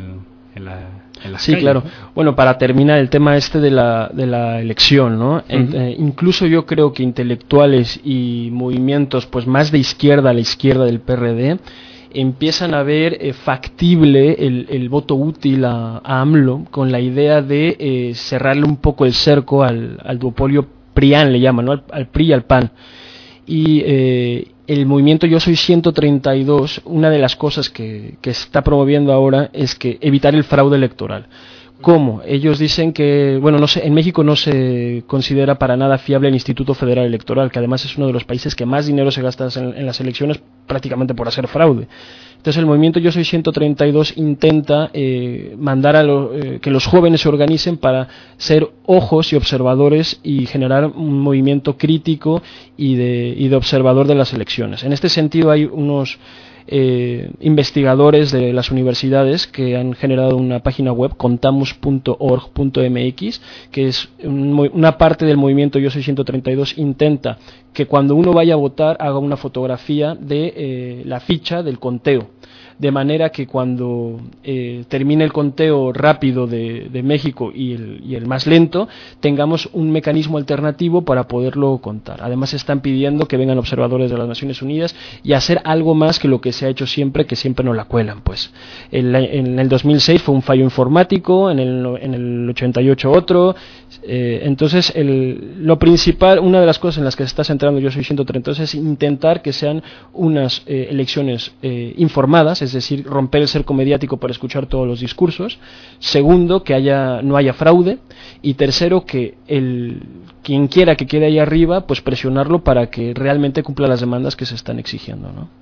en la en las Sí, calles, claro. ¿no? Bueno, para terminar el tema este de la, de la elección, ¿no? Uh-huh. En, eh, incluso yo creo que intelectuales y movimientos pues más de izquierda a la izquierda del P R D empiezan a ver eh, factible el, el voto útil a, a AMLO con la idea de eh, cerrarle un poco el cerco al, al duopolio PRIAN, le llaman, ¿no? al, al P R I y al P A N. Y eh, el movimiento Yo Soy ciento treinta y dos, una de las cosas que, que está promoviendo ahora es que evitar el fraude electoral. ¿Cómo? Ellos dicen que, bueno, no sé, en México no se considera para nada fiable el Instituto Federal Electoral, que además es uno de los países que más dinero se gasta en, en las elecciones prácticamente por hacer fraude. Entonces el movimiento Yo Soy ciento treinta y dos intenta eh, mandar a lo, eh, que los jóvenes se organicen para ser ojos y observadores y generar un movimiento crítico y de, y de observador de las elecciones. En este sentido hay unos eh, investigadores de las universidades que han generado una página web, contamos punto org punto m x, que es un, una parte del movimiento Yo Soy ciento treinta y dos intenta que cuando uno vaya a votar haga una fotografía de eh, la ficha del conteo, de manera que cuando eh, termine el conteo rápido de, de México y el, y el más lento, tengamos un mecanismo alternativo para poderlo contar. Además están pidiendo que vengan observadores de las Naciones Unidas y hacer algo más que lo que se ha hecho siempre, que siempre nos la cuelan. Pues en, la, en el dos mil seis fue un fallo informático, en el, en el ochenta y ocho otro. Eh, entonces el, lo principal, una de las cosas en las que se está centrando Yo Soy ciento treinta y dos es intentar que sean unas eh, elecciones eh, informadas, es decir, romper el cerco mediático para escuchar todos los discursos. Segundo, que haya no haya fraude. Y tercero, que el quien quiera que quede ahí arriba, pues presionarlo para que realmente cumpla las demandas que se están exigiendo, ¿no?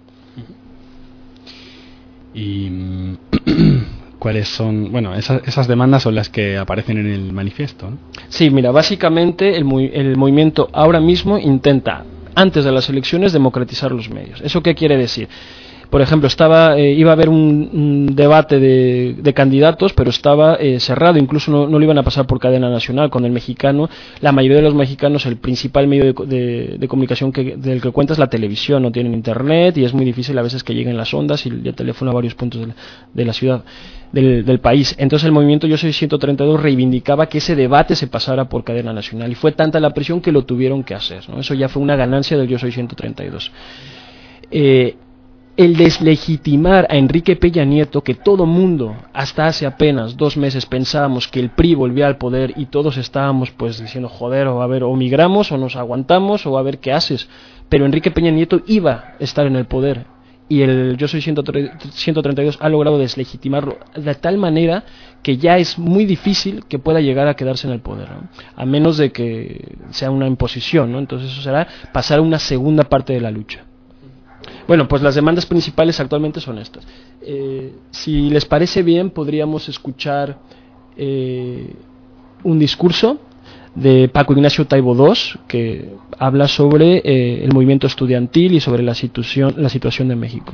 Y ¿cuáles son? Bueno, esas, esas demandas son las que aparecen en el manifiesto, ¿no? Sí, mira, básicamente el, el movimiento ahora mismo intenta, antes de las elecciones, democratizar los medios. ¿Eso qué quiere decir? Por ejemplo, estaba eh, iba a haber un, un debate de, de candidatos, pero estaba eh, cerrado, incluso no, no lo iban a pasar por cadena nacional. Con el mexicano, la mayoría de los mexicanos, el principal medio de, de, de comunicación que, del que cuenta es la televisión, no tienen internet y es muy difícil a veces que lleguen las ondas y el teléfono a varios puntos de la, de la ciudad, del, del país. Entonces el movimiento Yo Soy ciento treinta y dos reivindicaba que ese debate se pasara por cadena nacional y fue tanta la presión que lo tuvieron que hacer, ¿no? Eso ya fue una ganancia del Yo Soy ciento treinta y dos. Eh, El deslegitimar a Enrique Peña Nieto, que todo mundo, hasta hace apenas dos meses, pensábamos que el P R I volvía al poder y todos estábamos pues diciendo, joder, o a ver, o migramos, o nos aguantamos, o a ver qué haces. Pero Enrique Peña Nieto iba a estar en el poder y el Yo Soy ciento treinta y dos ha logrado deslegitimarlo de tal manera que ya es muy difícil que pueda llegar a quedarse en el poder, ¿no? A menos de que sea una imposición, ¿no? Entonces eso será pasar a una segunda parte de la lucha. Bueno, pues las demandas principales actualmente son estas. Eh, si les parece bien, podríamos escuchar eh, un discurso de Paco Ignacio Taibo segundo, que habla sobre eh, el movimiento estudiantil y sobre la situación, la situación de México.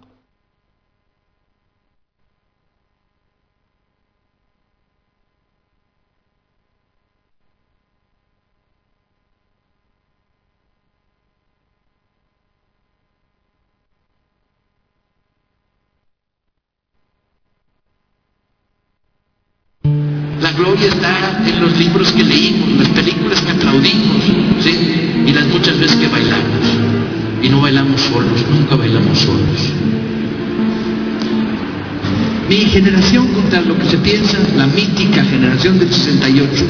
La gloria está en los libros que leímos, las películas que aplaudimos, ¿sí? Y las muchas veces que bailamos. Y no bailamos solos, nunca bailamos solos. Mi generación, contra lo que se piensa, la mítica generación del sesenta y ocho,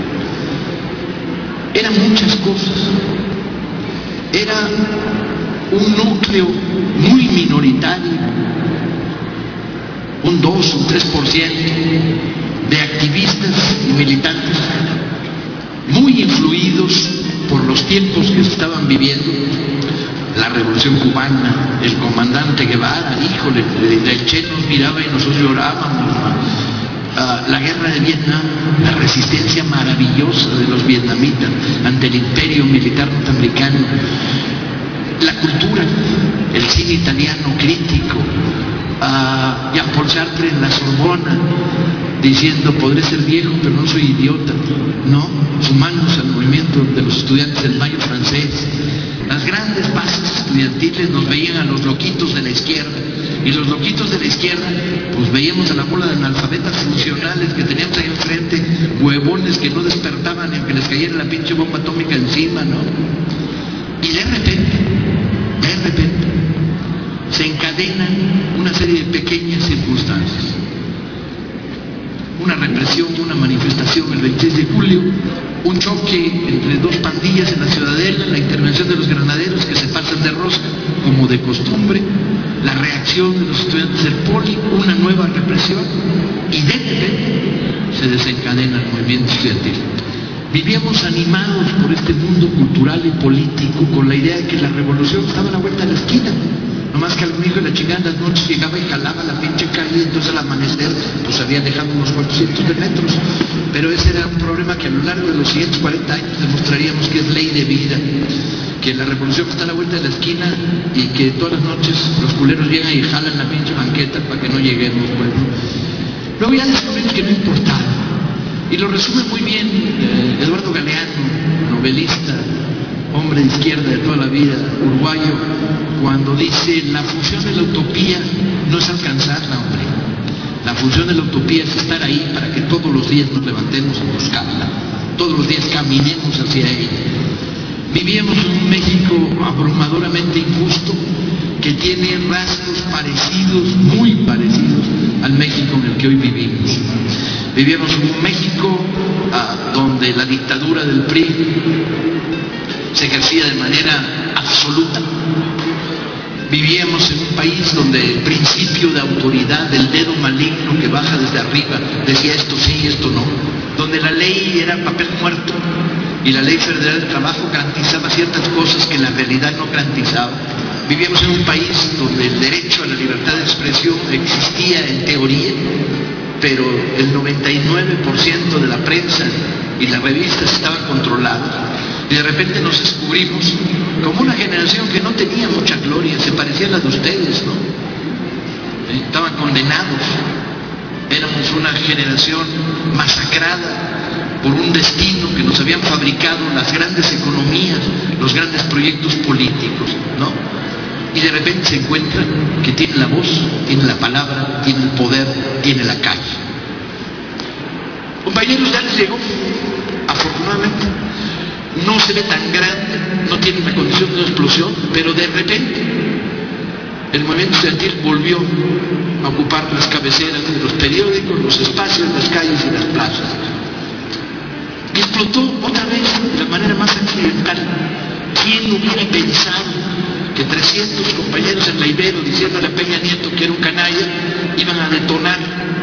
eran muchas cosas. Era un núcleo muy minoritario, un dos, un tres por ciento de activistas y militantes muy influidos por los tiempos que se estaban viviendo, la Revolución Cubana, el comandante Guevara, híjole, el Che nos miraba y nosotros llorábamos, uh, la guerra de Vietnam, la resistencia maravillosa de los vietnamitas ante el imperio militar norteamericano, la cultura, el cine italiano crítico, a Jean-Paul Sartre en la Sorbona diciendo, podré ser viejo pero no soy idiota, ¿no? Sumándose al movimiento de los estudiantes del Mayo francés. Las grandes bases estudiantiles nos veían a los loquitos de la izquierda Y los loquitos de la izquierda, pues veíamos a la bola de analfabetas funcionales que teníamos ahí enfrente, huevones que no despertaban ni aunque les cayera la pinche bomba atómica encima, ¿no? Y de repente, de repente, se encadenan una serie de pequeñas circunstancias. Una represión, una manifestación el veintiséis de julio, un choque entre dos pandillas en la Ciudadela, la intervención de los granaderos que se pasan de rosca, como de costumbre, la reacción de los estudiantes del Poli, una nueva represión, y de repente se desencadena el movimiento estudiantil. Vivíamos animados por este mundo cultural y político con la idea de que la revolución estaba a la vuelta de la esquina. Nomás que algún hijo de la chingada en las noches llegaba y jalaba la pinche calle, entonces al amanecer pues había dejado unos cuatrocientos de metros. Pero ese era un problema que a lo largo de los siguientes cuarenta años demostraríamos que es ley de vida, que la revolución está a la vuelta de la esquina y que todas las noches los culeros llegan y jalan la pinche banqueta para que no lleguemos. Bueno, luego ya descubrimos que no importaba. Y lo resume muy bien eh, Eduardo Galeano, novelista, hombre de izquierda de toda la vida, uruguayo, cuando dice: la función de la utopía no es alcanzarla, hombre. La función de la utopía es estar ahí para que todos los días nos levantemos a buscarla, todos los días caminemos hacia ella. Vivíamos en un México abrumadoramente injusto que tiene rasgos parecidos, muy parecidos al México en el que hoy vivimos. Vivíamos en un México ah, donde la dictadura del P R I se ejercía de manera absoluta. Vivíamos en un país donde el principio de autoridad, del dedo maligno que baja desde arriba, decía esto sí, esto no, donde la ley era papel muerto y la ley federal del trabajo garantizaba ciertas cosas que la realidad no garantizaba. Vivíamos en un país donde el derecho a la libertad de expresión existía en teoría, pero el noventa y nueve por ciento de la prensa y las revistas estaban controladas. Y de repente nos descubrimos como una generación que no tenía mucha gloria, se parecía a la de ustedes, ¿no? ¿Eh? Estaban condenados. Éramos una generación masacrada por un destino que nos habían fabricado las grandes economías, los grandes proyectos políticos, ¿no? Y de repente se encuentran que tienen la voz, tienen la palabra, tienen el poder, tienen la calle. Compañeros, ya les llegó, afortunadamente. No se ve tan grande, no tiene una condición de explosión, pero de repente el movimiento estudiantil volvió a ocupar las cabeceras de los periódicos, los espacios, las calles y las plazas. Y explotó otra vez de la manera más accidental. ¿Quién hubiera pensado que trescientos compañeros en la Ibero diciéndole a Peña Nieto que era un canalla iban a detonar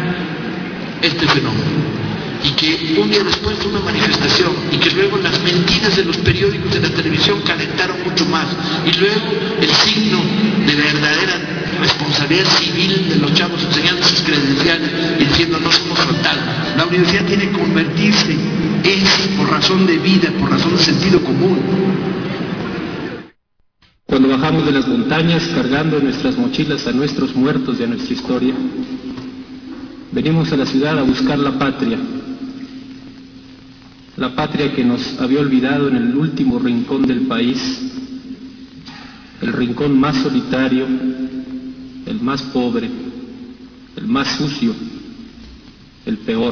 este fenómeno? Y que un día después fue una manifestación, y que luego las mentiras de los periódicos de la televisión calentaron mucho más, y luego el signo de verdadera responsabilidad civil de los chavos enseñando sus credenciales y diciendo no somos frontal. La universidad tiene que convertirse en, por razón de vida, por razón de sentido común. Cuando bajamos de las montañas cargando en nuestras mochilas a nuestros muertos y a nuestra historia, venimos a la ciudad a buscar la patria, la patria que nos había olvidado en el último rincón del país, el rincón más solitario, el más pobre, el más sucio, el peor.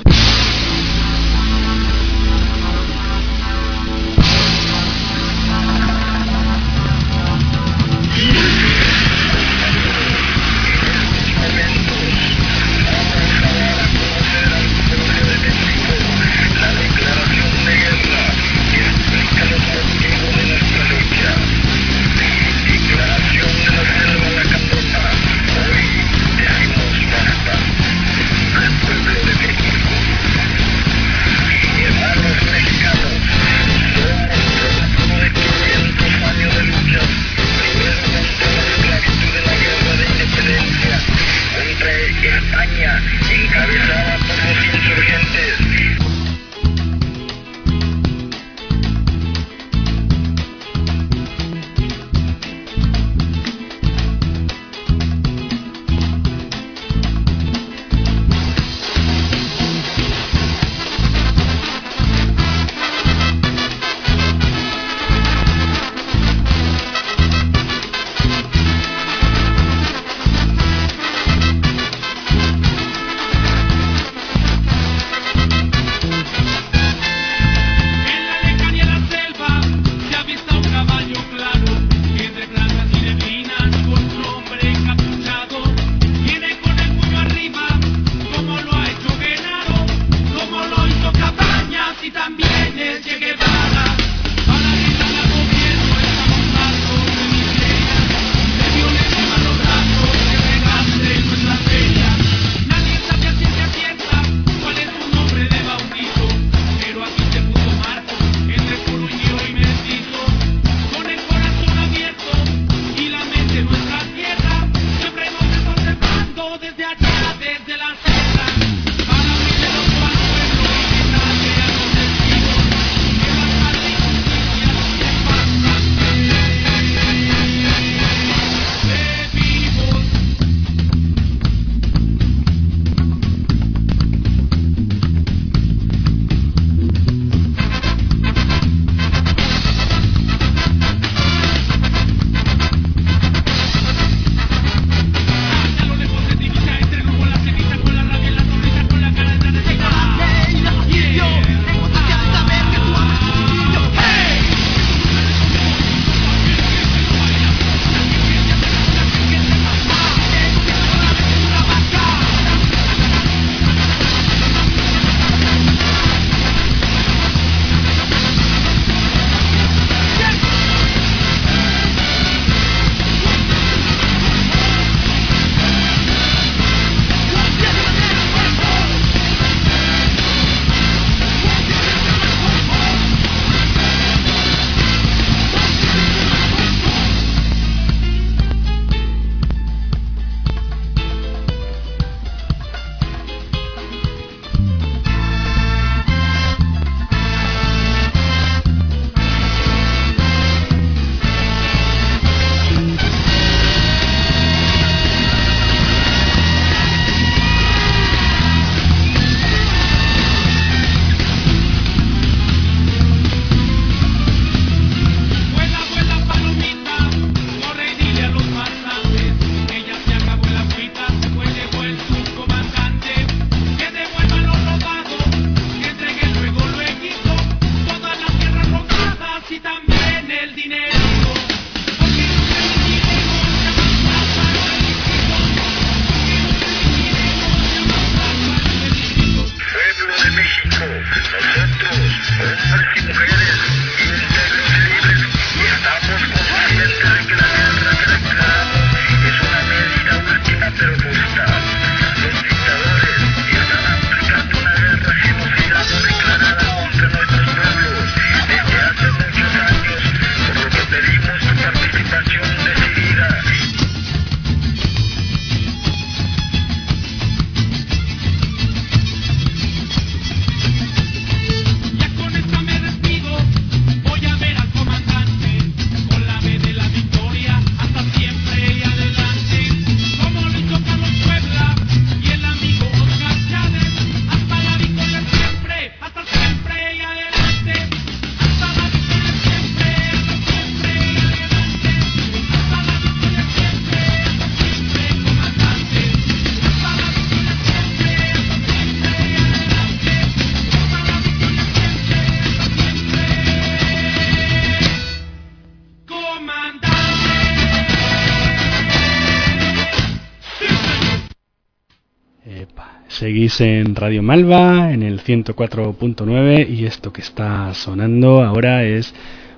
Seguís en Radio Malva, en el ciento cuatro punto nueve, y esto que está sonando ahora es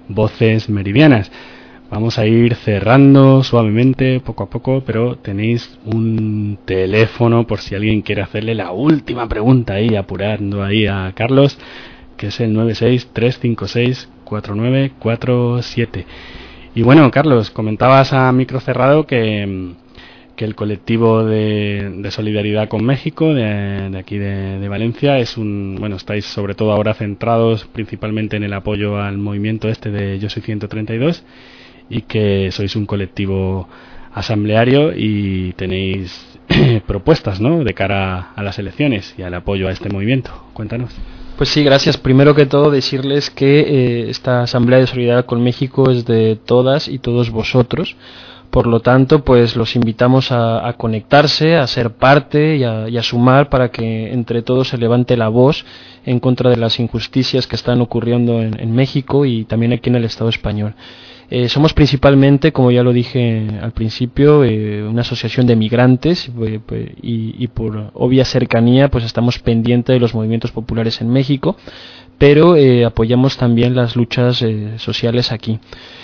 Voces Meridianas. Vamos a ir cerrando suavemente, poco a poco, pero tenéis un teléfono por si alguien quiere hacerle la última pregunta ahí, apurando ahí a Carlos, que es el nueve seis tres cinco seis cuatro nueve cuatro siete. Y bueno, Carlos, comentabas a micro cerrado que... que el colectivo de, de solidaridad con México de, de aquí de, de Valencia es un, bueno, estáis sobre todo ahora centrados principalmente en el apoyo al movimiento este de Yo Soy ciento treinta y dos, y que sois un colectivo asambleario y tenéis propuestas, ¿no?, de cara a las elecciones y al apoyo a este movimiento. Cuéntanos. Pues sí, gracias. Primero que todo decirles que eh, esta Asamblea de Solidaridad con México es de todas y todos vosotros. Por lo tanto, pues los invitamos a, a conectarse, a ser parte y a, y a sumar para que entre todos se levante la voz en contra de las injusticias que están ocurriendo en, en México y también aquí en el Estado español. Eh, somos principalmente, como ya lo dije al principio, eh, una asociación de migrantes eh, pues, y, y por obvia cercanía pues estamos pendientes de los movimientos populares en México, pero eh, apoyamos también las luchas eh, sociales aquí.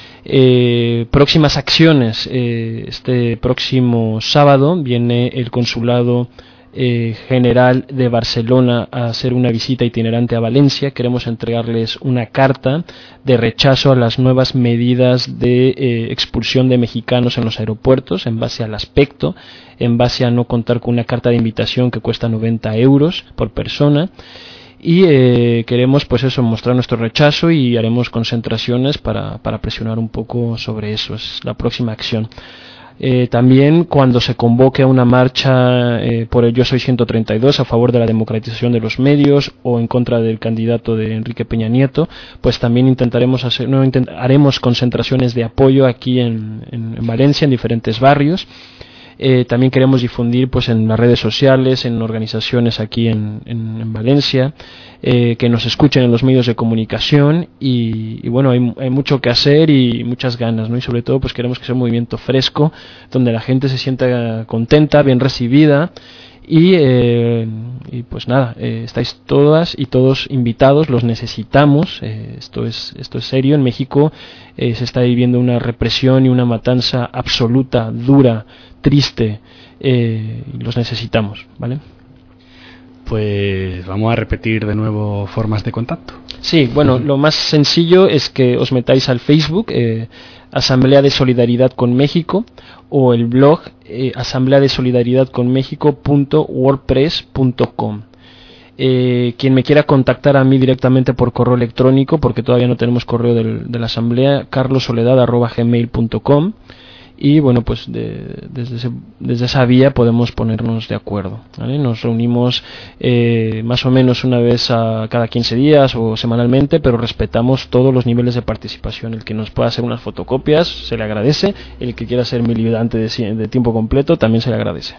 Eh, próximas acciones. Eh, este próximo sábado viene el Consulado eh, General de Barcelona a hacer una visita itinerante a Valencia. Queremos entregarles una carta de rechazo a las nuevas medidas de eh, expulsión de mexicanos en los aeropuertos en base al aspecto, en base a no contar con una carta de invitación que cuesta noventa euros por persona. Y eh, queremos pues eso, mostrar nuestro rechazo y haremos concentraciones para, para presionar un poco sobre eso. Es la próxima acción. Eh, también cuando se convoque a una marcha eh, por el Yo Soy ciento treinta y dos a favor de la democratización de los medios o en contra del candidato de Enrique Peña Nieto, pues también intentaremos hacer, no, intent, haremos concentraciones de apoyo aquí en, en, en Valencia, en diferentes barrios. Eh, también queremos difundir pues en las redes sociales, en organizaciones aquí en, en, en Valencia, eh, que nos escuchen en los medios de comunicación y, y bueno, hay, hay mucho que hacer y muchas ganas, ¿no? Y sobre todo pues queremos que sea un movimiento fresco, donde la gente se sienta contenta, bien recibida y, eh, y pues nada, eh, estáis todas y todos invitados, los necesitamos, eh, esto es esto es serio. En México eh, se está viviendo una represión y una matanza absoluta, dura, triste, eh, los necesitamos, ¿vale? Pues vamos a repetir de nuevo formas de contacto. Sí, bueno, lo más sencillo es que os metáis al Facebook, eh, Asamblea de Solidaridad con México, o el blog eh, asamblea de solidaridad con méxico punto wordpress punto com. Eh, quien me quiera contactar a mí directamente por correo electrónico, porque todavía no tenemos correo del, de la asamblea, carlosoledad arroba gmail punto com. Y bueno, pues de, desde, ese, desde esa vía podemos ponernos de acuerdo, ¿vale? Nos reunimos eh, más o menos una vez a cada quince días o semanalmente, pero respetamos todos los niveles de participación. El que nos pueda hacer unas fotocopias se le agradece, el que quiera ser militante de, de tiempo completo también se le agradece.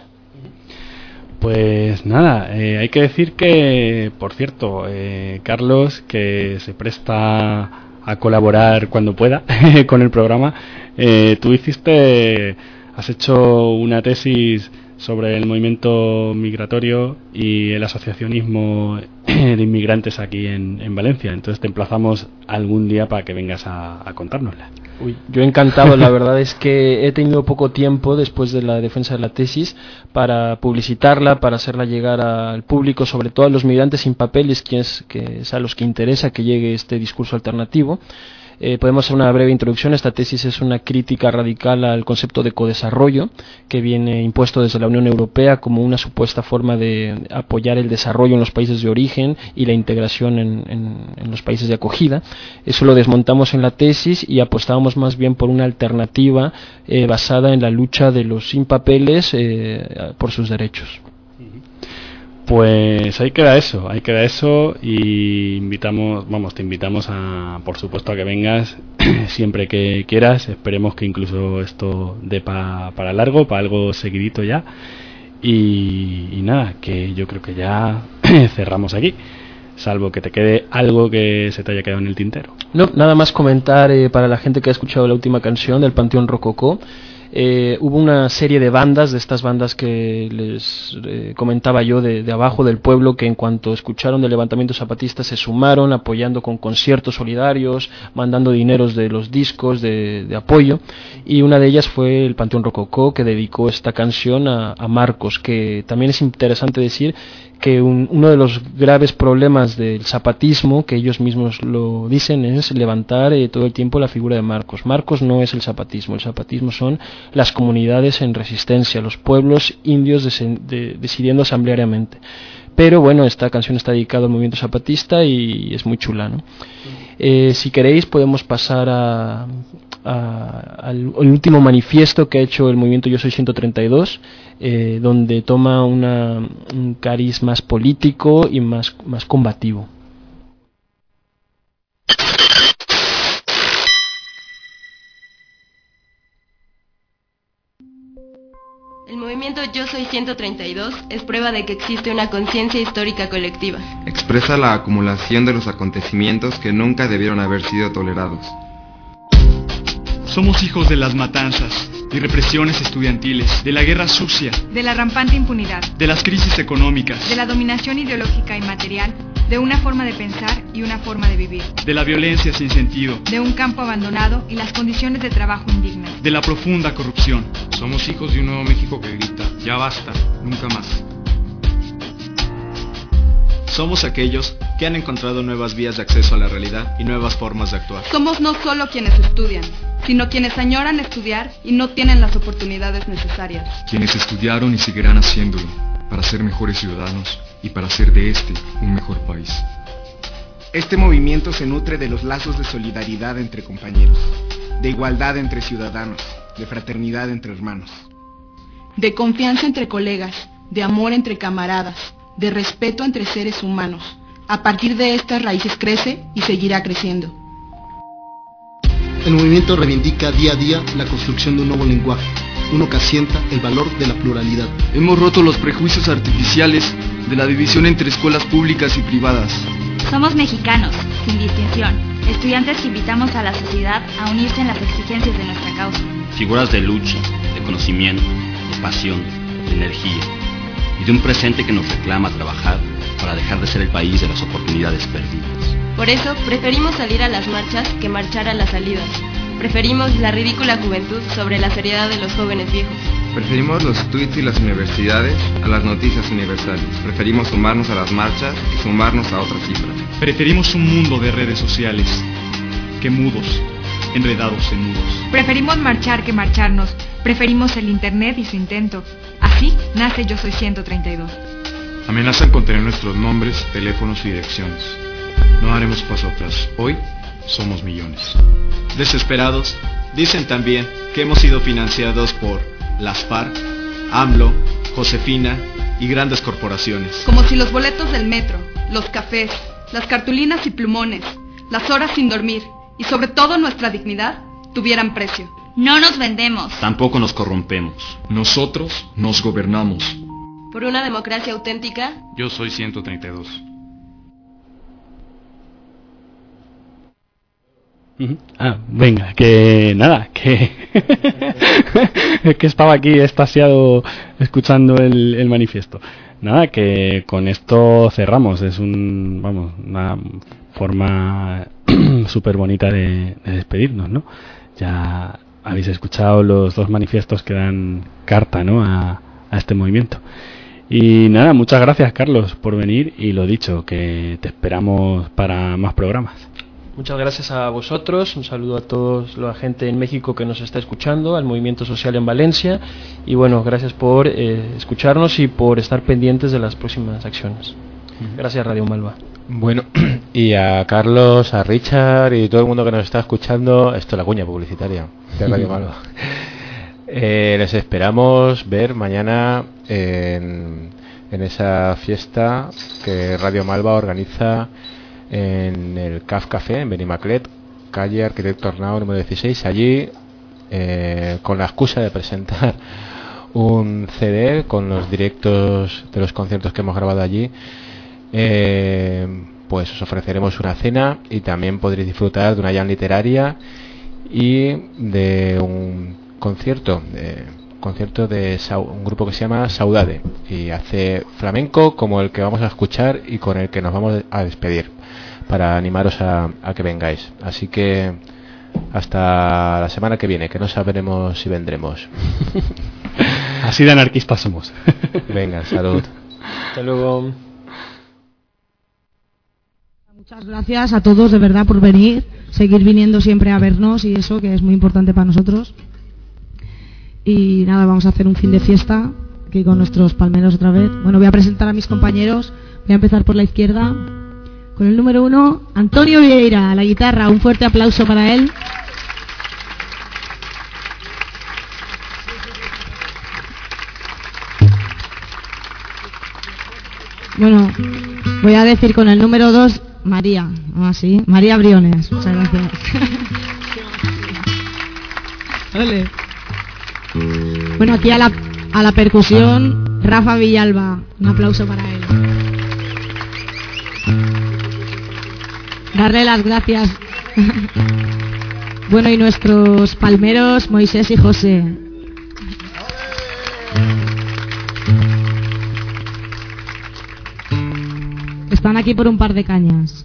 Pues nada, eh, hay que decir que, por cierto, eh, Carlos, que se presta a colaborar cuando pueda con el programa, eh, tú hiciste, has hecho una tesis sobre el movimiento migratorio y el asociacionismo de inmigrantes aquí en, en Valencia. Entonces te emplazamos algún día para que vengas a, a contárnosla. Uy, yo encantado. La verdad es que he tenido poco tiempo después de la defensa de la tesis para publicitarla, para hacerla llegar al público, sobre todo a los migrantes sin papeles, que es, que es a los que interesa que llegue este discurso alternativo. Eh, podemos hacer una breve introducción. Esta tesis es una crítica radical al concepto de codesarrollo que viene impuesto desde la Unión Europea como una supuesta forma de apoyar el desarrollo en los países de origen y la integración en, en, en los países de acogida. Eso lo desmontamos en la tesis y apostábamos más bien por una alternativa eh, basada en la lucha de los sin papeles eh, por sus derechos. Pues ahí queda eso, ahí queda eso y invitamos, vamos, te invitamos a, por supuesto, a que vengas siempre que quieras. Esperemos que incluso esto dé pa, para largo, para algo seguidito ya. Y, y nada, que yo creo que ya cerramos aquí, salvo que te quede algo que se te haya quedado en el tintero. No, nada más comentar eh, para la gente que ha escuchado la última canción del Panteón Rococó. Eh, hubo una serie de bandas, de estas bandas que les eh, comentaba yo de, de abajo del pueblo, que en cuanto escucharon del levantamiento zapatista se sumaron apoyando con conciertos solidarios, mandando dineros de los discos de, de apoyo, y una de ellas fue el Panteón Rococó, que dedicó esta canción a, a Marcos, que también es interesante decir que un, uno de los graves problemas del zapatismo, que ellos mismos lo dicen, es levantar eh, todo el tiempo la figura de Marcos. Marcos no es el zapatismo, el zapatismo son las comunidades en resistencia, los pueblos indios de, de, decidiendo asambleariamente. Pero bueno, esta canción está dedicada al movimiento zapatista y es muy chula, ¿no? Eh, si queréis podemos pasar a, a, al, al último manifiesto que ha hecho el movimiento Yo Soy ciento treinta y dos, eh, donde toma una, un cariz más político y más, más combativo. El movimiento Yo Soy ciento treinta y dos es prueba de que existe una conciencia histórica colectiva. Expresa la acumulación de los acontecimientos que nunca debieron haber sido tolerados. Somos hijos de las matanzas y represiones estudiantiles, de la guerra sucia, de la rampante impunidad, de las crisis económicas, de la dominación ideológica y material, de una forma de pensar y una forma de vivir, de la violencia sin sentido, de un campo abandonado y las condiciones de trabajo indignas, de la profunda corrupción. Somos hijos de un nuevo México que grita, ya basta, nunca más. Somos aquellos que han encontrado nuevas vías de acceso a la realidad y nuevas formas de actuar. Somos no solo quienes estudian, sino quienes añoran estudiar y no tienen las oportunidades necesarias. Quienes estudiaron y seguirán haciéndolo para ser mejores ciudadanos y para hacer de este un mejor país. Este movimiento se nutre de los lazos de solidaridad entre compañeros, de igualdad entre ciudadanos, de fraternidad entre hermanos, de confianza entre colegas, de amor entre camaradas, de respeto entre seres humanos. A partir de estas raíces crece y seguirá creciendo. El movimiento reivindica día a día la construcción de un nuevo lenguaje, uno que asienta el valor de la pluralidad. Hemos roto los prejuicios artificiales de la división entre escuelas públicas y privadas. Somos mexicanos, sin distinción, estudiantes que invitamos a la sociedad a unirse en las exigencias de nuestra causa. Figuras de lucha, de conocimiento, de pasión, de energía, y de un presente que nos reclama trabajar para dejar de ser el país de las oportunidades perdidas. Por eso, preferimos salir a las marchas que marchar a las salidas. Preferimos la ridícula juventud sobre la seriedad de los jóvenes viejos. Preferimos los tweets y las universidades a las noticias universales. Preferimos sumarnos a las marchas y sumarnos a otras cifras. Preferimos un mundo de redes sociales que mudos, enredados en nudos. Preferimos marchar que marcharnos. Preferimos el internet y su intento. Así nace Yo Soy ciento treinta y dos. Amenazan con tener nuestros nombres, teléfonos y direcciones. No haremos paso atrás. Hoy somos millones. Desesperados, dicen también que hemos sido financiados por las FARC, AMLO, Josefina y grandes corporaciones. Como si los boletos del metro, los cafés, las cartulinas y plumones, las horas sin dormir y sobre todo nuestra dignidad tuvieran precio. No nos vendemos. Tampoco nos corrompemos. Nosotros nos gobernamos. Por una democracia auténtica. Yo soy ciento treinta y dos. Uh-huh. Ah, venga, que nada, que que estaba aquí extasiado escuchando el, el manifiesto. Nada, que con esto cerramos. Es un, vamos, una forma súper bonita de, de despedirnos, ¿no? Ya habéis escuchado los dos manifiestos que dan carta, ¿no?, a, a este movimiento. Y nada, muchas gracias, Carlos, por venir, y lo dicho, que te esperamos para más programas. Muchas gracias a vosotros, un saludo a todos la gente en México que nos está escuchando, al Movimiento Social en Valencia, y bueno, gracias por eh, escucharnos y por estar pendientes de las próximas acciones. Gracias, Radio Malva. Bueno, y a Carlos, a Richard y todo el mundo que nos está escuchando, esto es la cuña publicitaria de Radio Malva. Eh, les esperamos ver mañana en, en esa fiesta que Radio Malva organiza en el C A F Café en Benimaclet, calle Arquitecto Arnao número dieciséis. Allí, eh, con la excusa de presentar un C D con los directos de los conciertos que hemos grabado allí, eh, pues os ofreceremos una cena y también podréis disfrutar de una jam literaria y de un concierto de, concierto de un grupo que se llama Saudade y hace flamenco como el que vamos a escuchar y con el que nos vamos a despedir, para animaros a, a que vengáis. Así que hasta la semana que viene, que no sabremos si vendremos. Así de anarquistas somos. Venga, salud. Hasta luego. Muchas gracias a todos de verdad por venir, seguir viniendo siempre a vernos y eso que es muy importante para nosotros. Y nada, vamos a hacer un fin de fiesta aquí con nuestros palmeros otra vez. Bueno, voy a presentar a mis compañeros. Voy a empezar por la izquierda con el número uno, Antonio Vieira, a la guitarra. Un fuerte aplauso para él. Bueno, voy a decir con el número dos, María. Ah, sí, María Briones. Muchas gracias. Ole. Bueno, aquí a la, a la percusión, Rafa Villalba. Un aplauso para él. Darle las gracias. Bueno, y nuestros palmeros, Moisés y José. Están aquí por un par de cañas.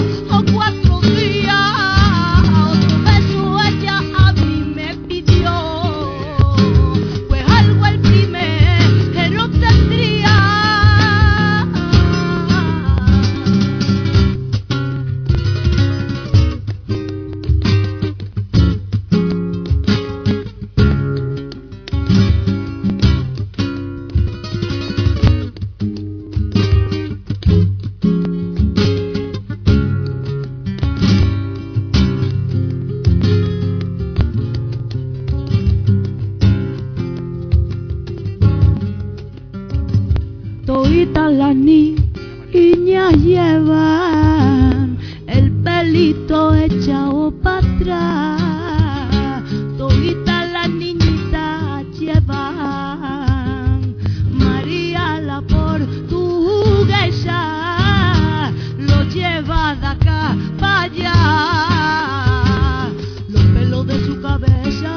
Cuatro días, otro beso ella a mí me pidió. llevan el pelito echado para atrás, toditas las niñitas llevan María la portuguesa, lo lleva de acá para allá, los pelos de su cabeza.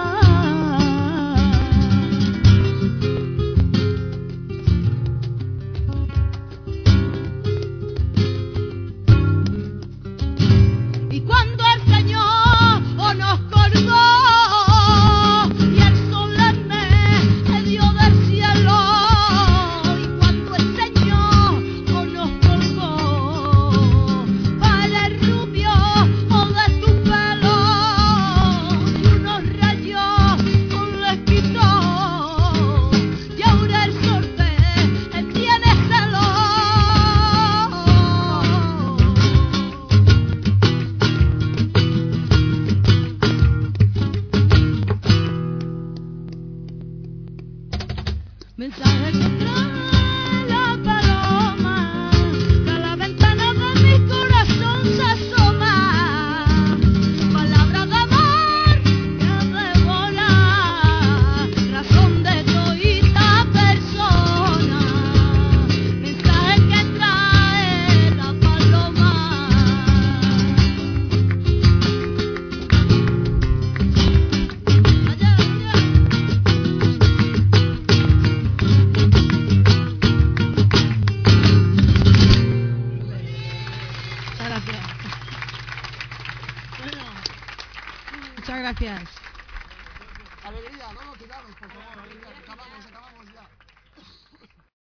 Mensaje que trae la paloma, que a la ventana de mi corazón se asoma. Palabra de amor que devora, razón de todita persona. Mensaje que trae la paloma. Allá, allá. Muchas gracias. Alegría, no nos tiramos, por favor. Alegría. Acabamos, acabamos.